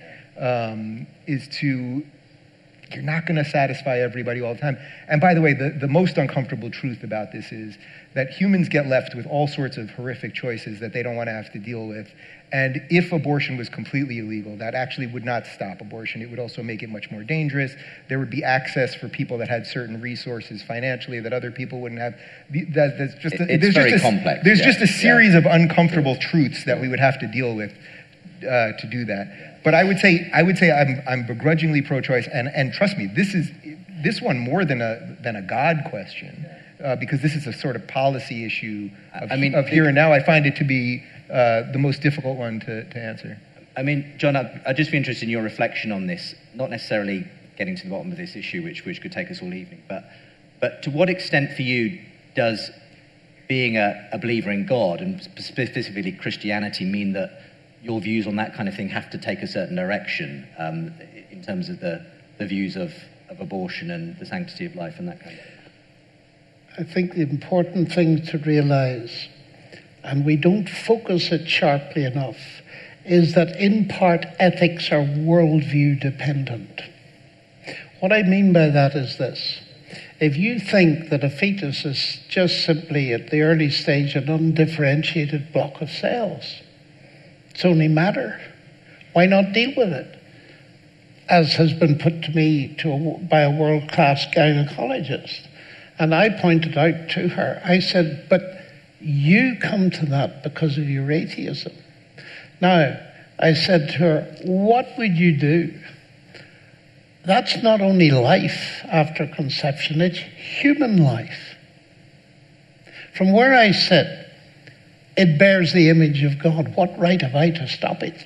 is you're not going to satisfy everybody all the time. And by the way, the most uncomfortable truth about this is that humans get left with all sorts of horrific choices that they don't want to have to deal with. And if abortion was completely illegal, that actually would not stop abortion. It would also make it much more dangerous. There would be access for people that had certain resources financially that other people wouldn't have. It's very complex. There's just a series of uncomfortable truths that we would have to deal with to do that. But I would say I'm begrudgingly pro-choice, and trust me, this one more than a God question, because this is a sort of policy issue of here and now. I find it to be the most difficult one to answer. I mean, John, I'd just be interested in your reflection on this, not necessarily getting to the bottom of this issue, which could take us all evening, but to what extent for you does being a believer in God, and specifically Christianity, mean that your views on that kind of thing have to take a certain direction in terms of the the views of abortion and the sanctity of life and that kind of thing? I think the important thing to realise, and we don't focus it sharply enough, is that in part ethics are worldview dependent. What I mean by that is this. If you think that a fetus is just simply at the early stage an undifferentiated block of cells, it's only matter. Why not deal with it? As has been put to me by a world-class gynecologist. And I pointed out to her, I said, but you come to that because of your atheism. Now, I said to her, what would you do? That's not only life after conception, it's human life. From where I sit, it bears the image of God. What right have I to stop it?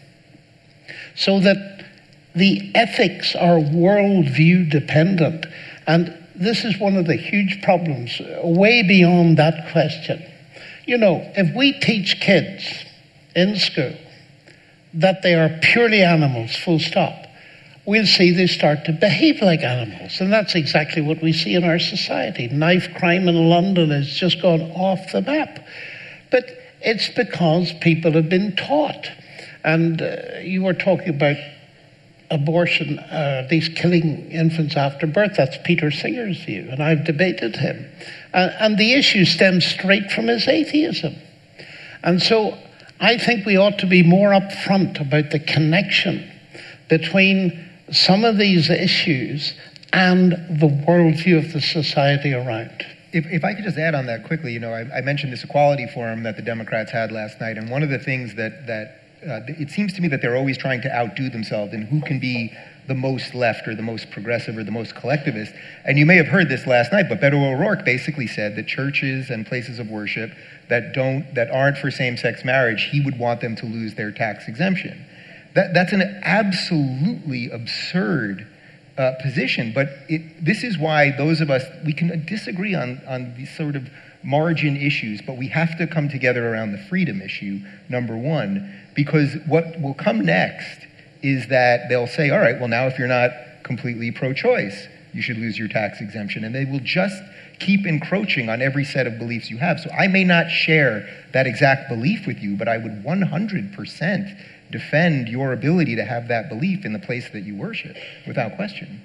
So that the ethics are worldview dependent. And this is one of the huge problems, way beyond that question. You know, if we teach kids in school that they are purely animals, full stop, we'll see they start to behave like animals. And that's exactly what we see in our society. Knife crime in London has just gone off the map. But it's because people have been taught. And you were talking about abortion, these killing infants after birth. That's Peter Singer's view, and I've debated him. And the issue stems straight from his atheism. And so I think we ought to be more upfront about the connection between some of these issues and the worldview of the society around. If I could just add on that quickly, you know, I mentioned this equality forum that the Democrats had last night, and one of the things that it seems to me that they're always trying to outdo themselves in who can be the most left or the most progressive or the most collectivist. And you may have heard this last night, but Beto O'Rourke basically said that churches and places of worship that aren't for same-sex marriage, he would want them to lose their tax exemption. That's an absolutely absurd position, but this is why those of us, we can disagree on these sort of margin issues, but we have to come together around the freedom issue, number one, because what will come next is that they'll say, all right, well, now if you're not completely pro-choice, you should lose your tax exemption. And they will just keep encroaching on every set of beliefs you have. So I may not share that exact belief with you, but I would 100% defend your ability to have that belief in the place that you worship, without question.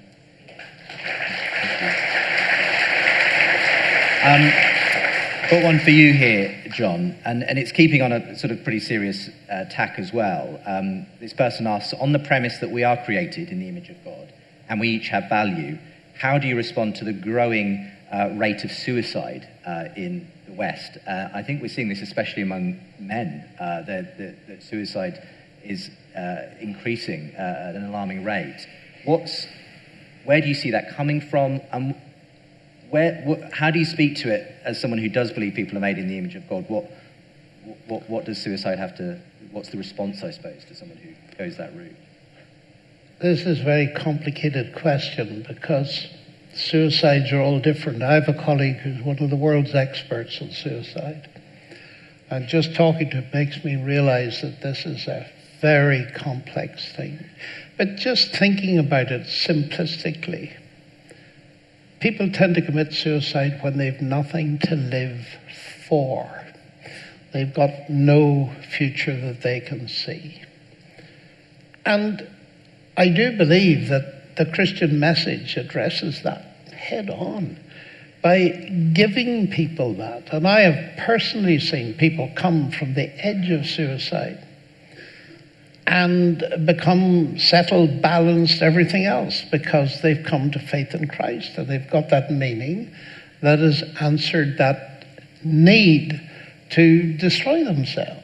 Got one for you here, John, and it's keeping on a sort of pretty serious tack as well. This person asks, on the premise that we are created in the image of God and we each have value, how do you respond to the growing rate of suicide in the West? I think we're seeing this especially among men, that suicide is increasing at an alarming rate. Where do you see that coming from? How do you speak to it as someone who does believe people are made in the image of God? What does suicide have to? What's the response, I suppose, to someone who goes that route? This is a very complicated question because suicides are all different. I have a colleague who's one of the world's experts on suicide. And just talking to him makes me realize that this is a very complex thing. But just thinking about it simplistically, people tend to commit suicide when they've nothing to live for. They've got no future that they can see. And I do believe that the Christian message addresses that head on by giving people that. And I have personally seen people come from the edge of suicide and become settled, balanced, everything else, because they've come to faith in Christ and they've got that meaning that has answered that need to destroy themselves.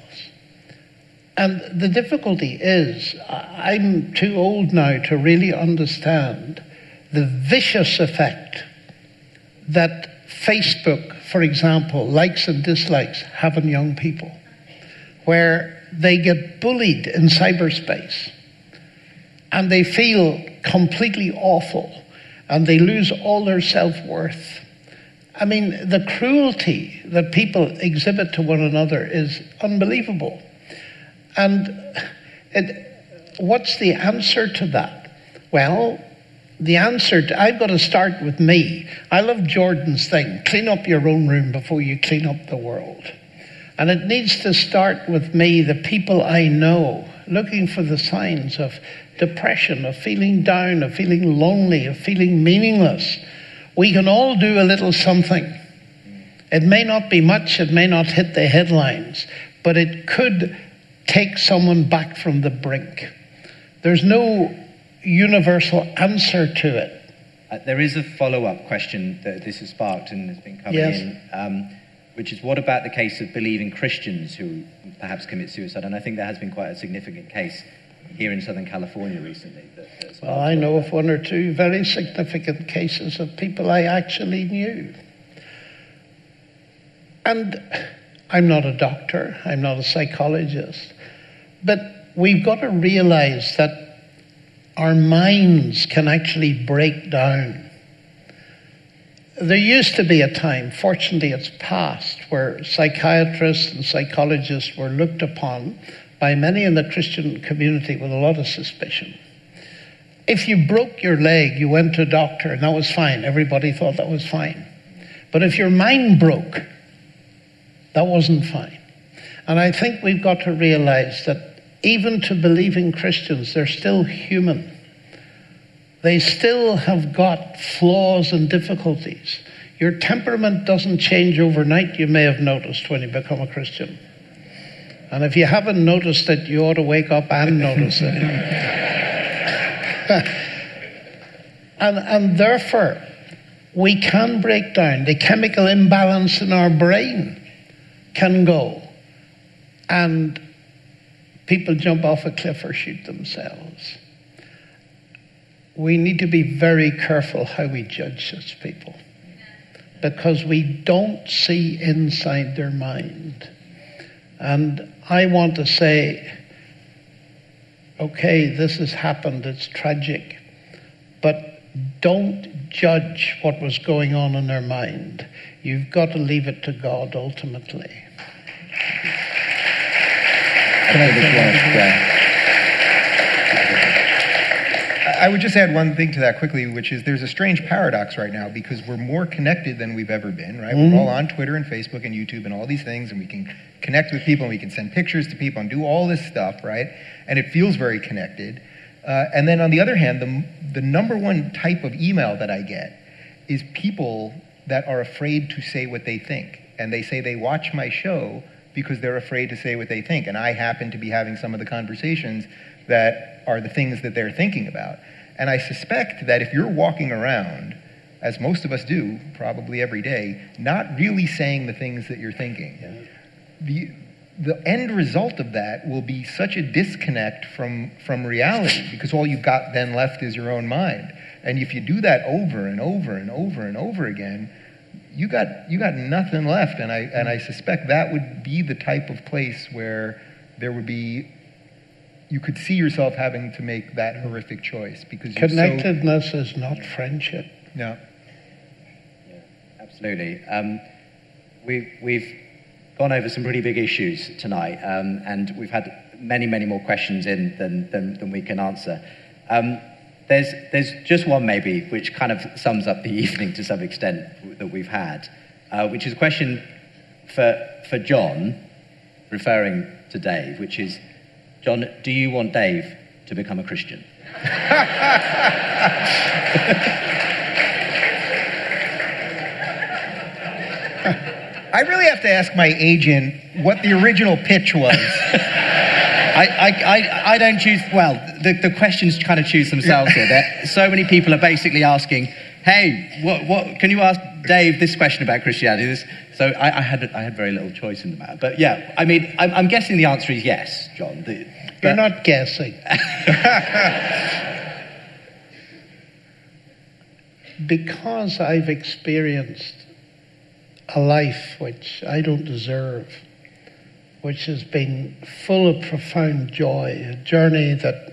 And the difficulty is, I'm too old now to really understand the vicious effect that Facebook, for example, likes and dislikes have on young people, where they get bullied in cyberspace and they feel completely awful and they lose all their self-worth. I mean, the cruelty that people exhibit to one another is unbelievable. And what's the answer to that? Well, the answer to, I've got to start with me. I love Jordan's thing, clean up your own room before you clean up the world. And it needs to start with me, the people I know, looking for the signs of depression, of feeling down, of feeling lonely, of feeling meaningless. We can all do a little something. It may not be much, it may not hit the headlines, but it could take someone back from the brink. There's no universal answer to it. There is a follow-up question that this has sparked and has been covered in, which is, what about the case of believing Christians who perhaps commit suicide? And I think there has been quite a significant case here in Southern California recently. Well, I know of one or two very significant cases of people I actually knew. And I'm not a doctor, I'm not a psychologist, but we've got to realize that our minds can actually break down. There used to be a time, fortunately it's past, where psychiatrists and psychologists were looked upon by many in the Christian community with a lot of suspicion. If you broke your leg, you went to a doctor and that was fine. Everybody thought that was fine. But if your mind broke, that wasn't fine. And I think we've got to realize that even to believing Christians, they're still human. They still have got flaws and difficulties. Your temperament doesn't change overnight, you may have noticed, when you become a Christian. And if you haven't noticed it, you ought to wake up and notice it. and therefore, we can break down. The chemical imbalance in our brain can go. And people jump off a cliff or shoot themselves. We need to be very careful how we judge such people, because we don't see inside their mind. And I want to say, okay, this has happened, it's tragic, but don't judge what was going on in their mind. You've got to leave it to God ultimately. I would just add one thing to that quickly, which is there's a strange paradox right now, because we're more connected than we've ever been, right? Mm-hmm. We're all on Twitter and Facebook and YouTube and all these things, and we can connect with people, and we can send pictures to people and do all this stuff, right? And it feels very connected. And then on the other hand, the number one type of email that I get is people that are afraid to say what they think. And they say they watch my show because they're afraid to say what they think. And I happen to be having some of the conversations that are the things that they're thinking about. And I suspect that if you're walking around, as most of us do, probably every day, not really saying the things that you're thinking, the end result of that will be such a disconnect from reality, because all you've got then left is your own mind. And if you do that over and over and over and over again, you got nothing left. And I suspect that would be the type of place where there would be, you could see yourself having to make that horrific choice, because connectedness is not friendship. No. Yeah, absolutely. We've gone over some pretty big issues tonight, and we've had many, many more questions in than we can answer. There's just one maybe which kind of sums up the evening to some extent that we've had, which is a question for John, referring to Dave, which is, John, do you want Dave to become a Christian? I really have to ask my agent what the original pitch was. I don't choose, well, the questions kind of choose themselves here. That so many people are basically asking, hey, what can you ask Dave this question about Christianity? So I had very little choice in the matter. But yeah, I mean, I'm guessing the answer is yes, John. You're not guessing. Because I've experienced a life which I don't deserve, which has been full of profound joy, a journey that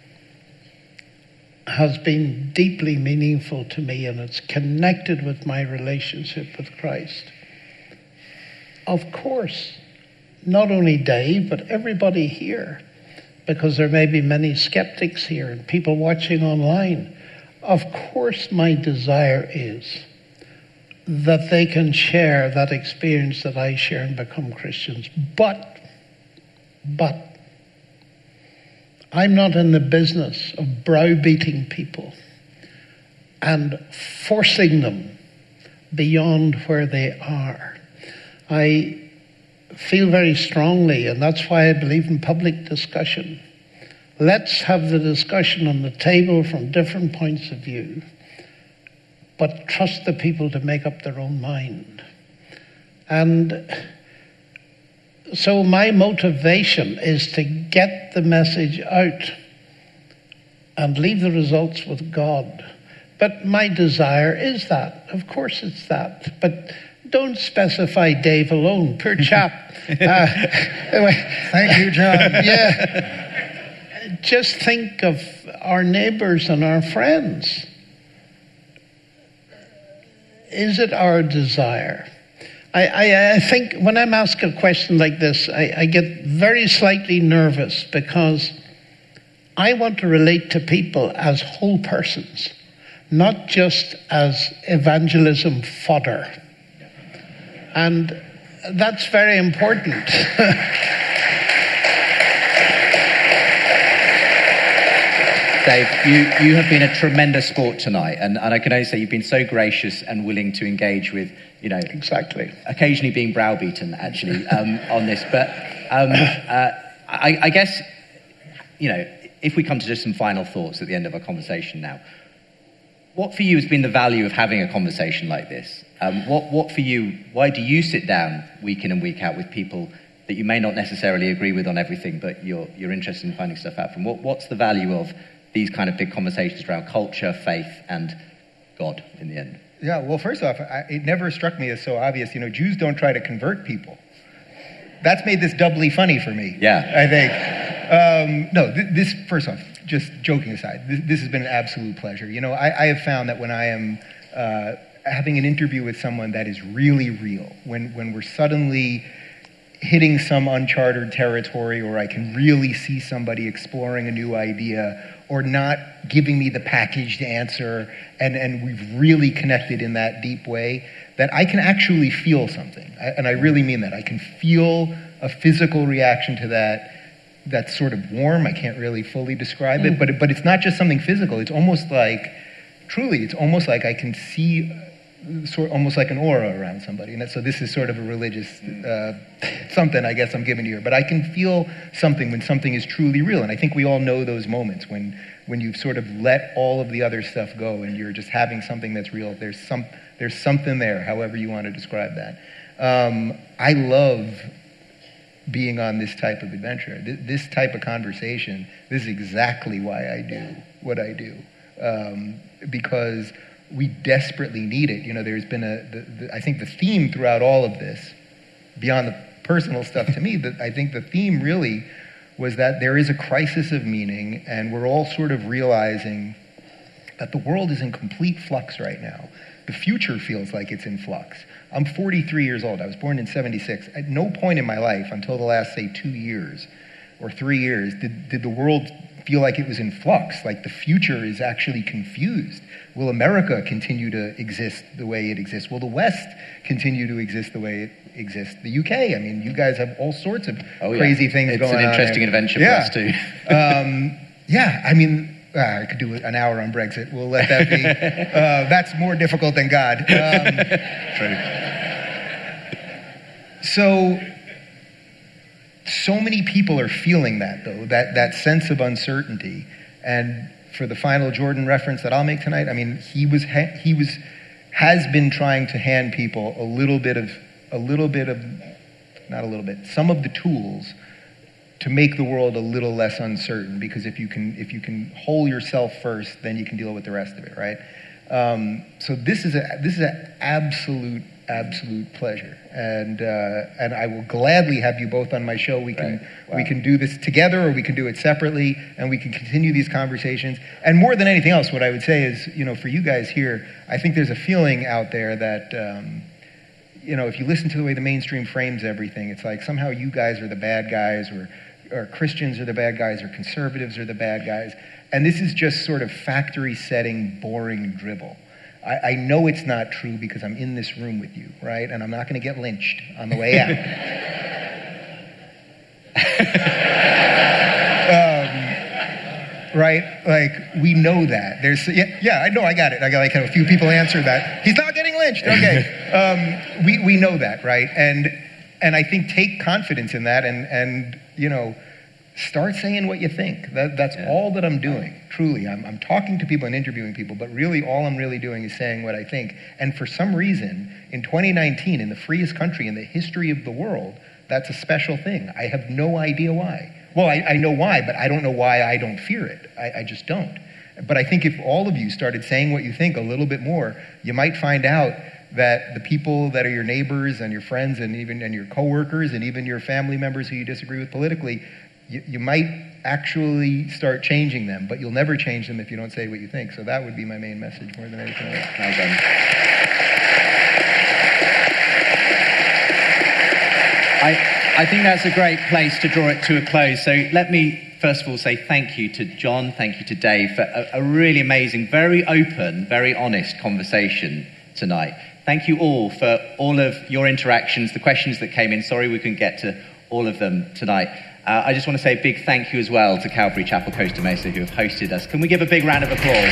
has been deeply meaningful to me, and it's connected with my relationship with Christ. Of course, not only Dave, but everybody here, because there may be many skeptics here and people watching online, of course my desire is that they can share that experience that I share and become Christians. But I'm not in the business of browbeating people and forcing them beyond where they are. I feel very strongly, and that's why I believe in public discussion. Let's have the discussion on the table from different points of view, but trust the people to make up their own mind. And so my motivation is to get the message out and leave the results with God. But my desire is that. Of course it's that. But don't specify Dave alone. Poor chap. Thank you, John. Yeah. Just think of our neighbors and our friends. Is it our desire? I think when I'm asked a question like this, I get very slightly nervous because I want to relate to people as whole persons, not just as evangelism fodder. And that's very important. Dave, you have been a tremendous sport tonight, and I can only say you've been so gracious and willing to engage with, exactly, occasionally being browbeaten, actually, on this. But I guess, if we come to just some final thoughts at the end of our conversation now, what for you has been the value of having a conversation like this? What for you, why do you sit down week in and week out with people that you may not necessarily agree with on everything, but you're interested in finding stuff out from? What's the value of these kind of big conversations around culture, faith, and God in the end? Yeah, well, first off, it never struck me as so obvious. Jews don't try to convert people. That's made this doubly funny for me. Yeah. I think. This, first off, just joking aside, this has been an absolute pleasure. I have found that when I am having an interview with someone that is really real, when we're suddenly hitting some uncharted territory, or I can really see somebody exploring a new idea, or not giving me the packaged answer, and we've really connected in that deep way, that I can actually feel something. And I really mean that. I can feel a physical reaction to that that's sort of warm. I can't really fully describe it, but it's not just something physical. It's almost like, truly, it's almost like I can see almost like an aura around somebody. And so this is sort of a religious something, I guess, I'm giving to you. But I can feel something when something is truly real. And I think we all know those moments when you've sort of let all of the other stuff go and you're just having something that's real. There's something there, however you want to describe that. I love being on this type of adventure. This type of conversation, this is exactly why I do what I do. Because we desperately need it. There's been I think the theme throughout all of this, beyond the personal stuff to me, I think the theme really was that there is a crisis of meaning, and we're all sort of realizing that the world is in complete flux right now. The future feels like it's in flux. I'm 43 years old. I was born in 76. At no point in my life until the last, say, 2 years or 3 years did the world feel like it was in flux, like the future is actually confused. Will America continue to exist the way it exists? Will the West continue to exist the way it exists? The UK, I mean, you guys have all sorts of crazy things going on. It's an interesting adventure for us too. I could do an hour on Brexit. We'll let that be. That's more difficult than God. True. So many people are feeling that, though, that sense of uncertainty. And for the final Jordan reference that I'll make tonight, I mean, has been trying to hand people some of the tools to make the world a little less uncertain. Because if you can hold yourself first, then you can deal with the rest of it, right? So this is an absolute pleasure, and I will gladly have you both on my show. We can do this together, or we can do it separately, and we can continue these conversations. And more than anything else, what I would say is, for you guys here, I think there's a feeling out there that if you listen to the way the mainstream frames everything, it's like somehow you guys are the bad guys, or or Christians are the bad guys or conservatives are the bad guys. And this is just sort of factory setting, boring dribble. I know it's not true because I'm in this room with you, right? And I'm not going to get lynched on the way out. Right? Like, we know that. I know, I got it. I got like a few people answer that. He's not getting lynched. Okay. We know that, right? And I think take confidence in that and start saying what you think. That's all that I'm doing, truly. I'm talking to people and interviewing people, but really all I'm really doing is saying what I think. And for some reason, in 2019, in the freest country in the history of the world, that's a special thing. I have no idea why. Well, I know why, but I don't know why I don't fear it. I just don't. But I think if all of you started saying what you think a little bit more, you might find out that the people that are your neighbors and your friends and your coworkers and even your family members who you disagree with politically, you might actually start changing them, but you'll never change them if you don't say what you think. So that would be my main message more than anything else. Well done. I think that's a great place to draw it to a close. So let me first of all say thank you to John, thank you to Dave for a really amazing, very open, very honest conversation tonight. Thank you all for all of your interactions, the questions that came in. Sorry we couldn't get to all of them tonight. I just want to say a big thank you as well to Calvary Chapel Costa Mesa who have hosted us. Can we give a big round of applause?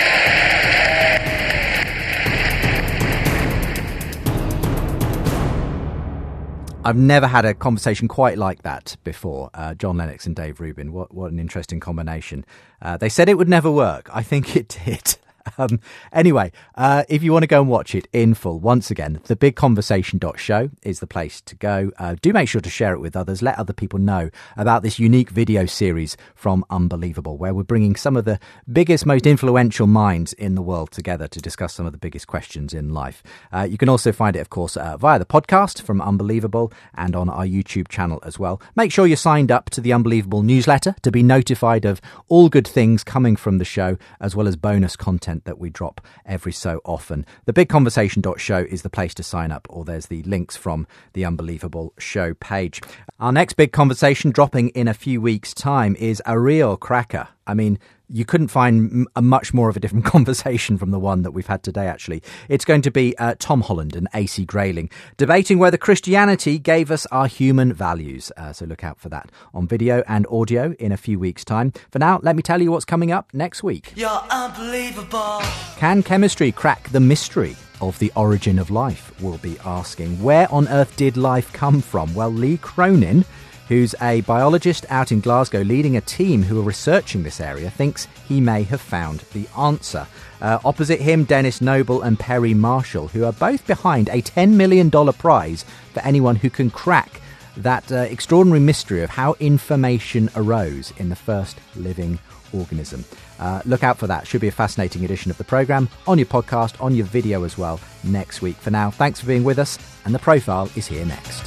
I've never had a conversation quite like that before. John Lennox and Dave Rubin. What an interesting combination. They said it would never work. I think it did. Anyway, if you want to go and watch it in full, once again, thebigconversation.show is the place to go. Do make sure to share it with others. Let other people know about this unique video series from Unbelievable, where we're bringing some of the biggest, most influential minds in the world together to discuss some of the biggest questions in life. You can also find it, of course, via the podcast from Unbelievable and on our YouTube channel as well. Make sure you're signed up to the Unbelievable newsletter to be notified of all good things coming from the show, as well as bonus content that we drop every so often. Thebigconversation.show is the place to sign up, or there's the links from the Unbelievable show page. Our next big conversation, dropping in a few weeks' time, is a real cracker. I mean, you couldn't find a much more of a different conversation from the one that we've had today, actually. It's going to be Tom Holland and AC Grayling debating whether Christianity gave us our human values. So look out for that on video and audio in a few weeks' time. For now, let me tell you what's coming up next week. You're unbelievable. Can chemistry crack the mystery of the origin of life? We'll be asking. Where on earth did life come from? Well, Lee Cronin, who's a biologist out in Glasgow leading a team who are researching this area, thinks he may have found the answer. Opposite him, Dennis Noble and Perry Marshall, who are both behind a $10 million prize for anyone who can crack that extraordinary mystery of how information arose in the first living organism. Look out for that. Should be a fascinating edition of the programme on your podcast, on your video as well next week. For now, thanks for being with us, and The Profile is here next.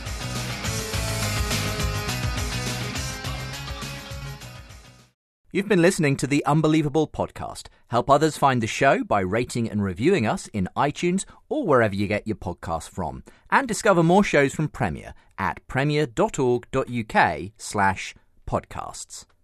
You've been listening to the Unbelievable podcast. Help others find the show by rating and reviewing us in iTunes or wherever you get your podcasts from. And discover more shows from Premier at premier.org.uk/podcasts.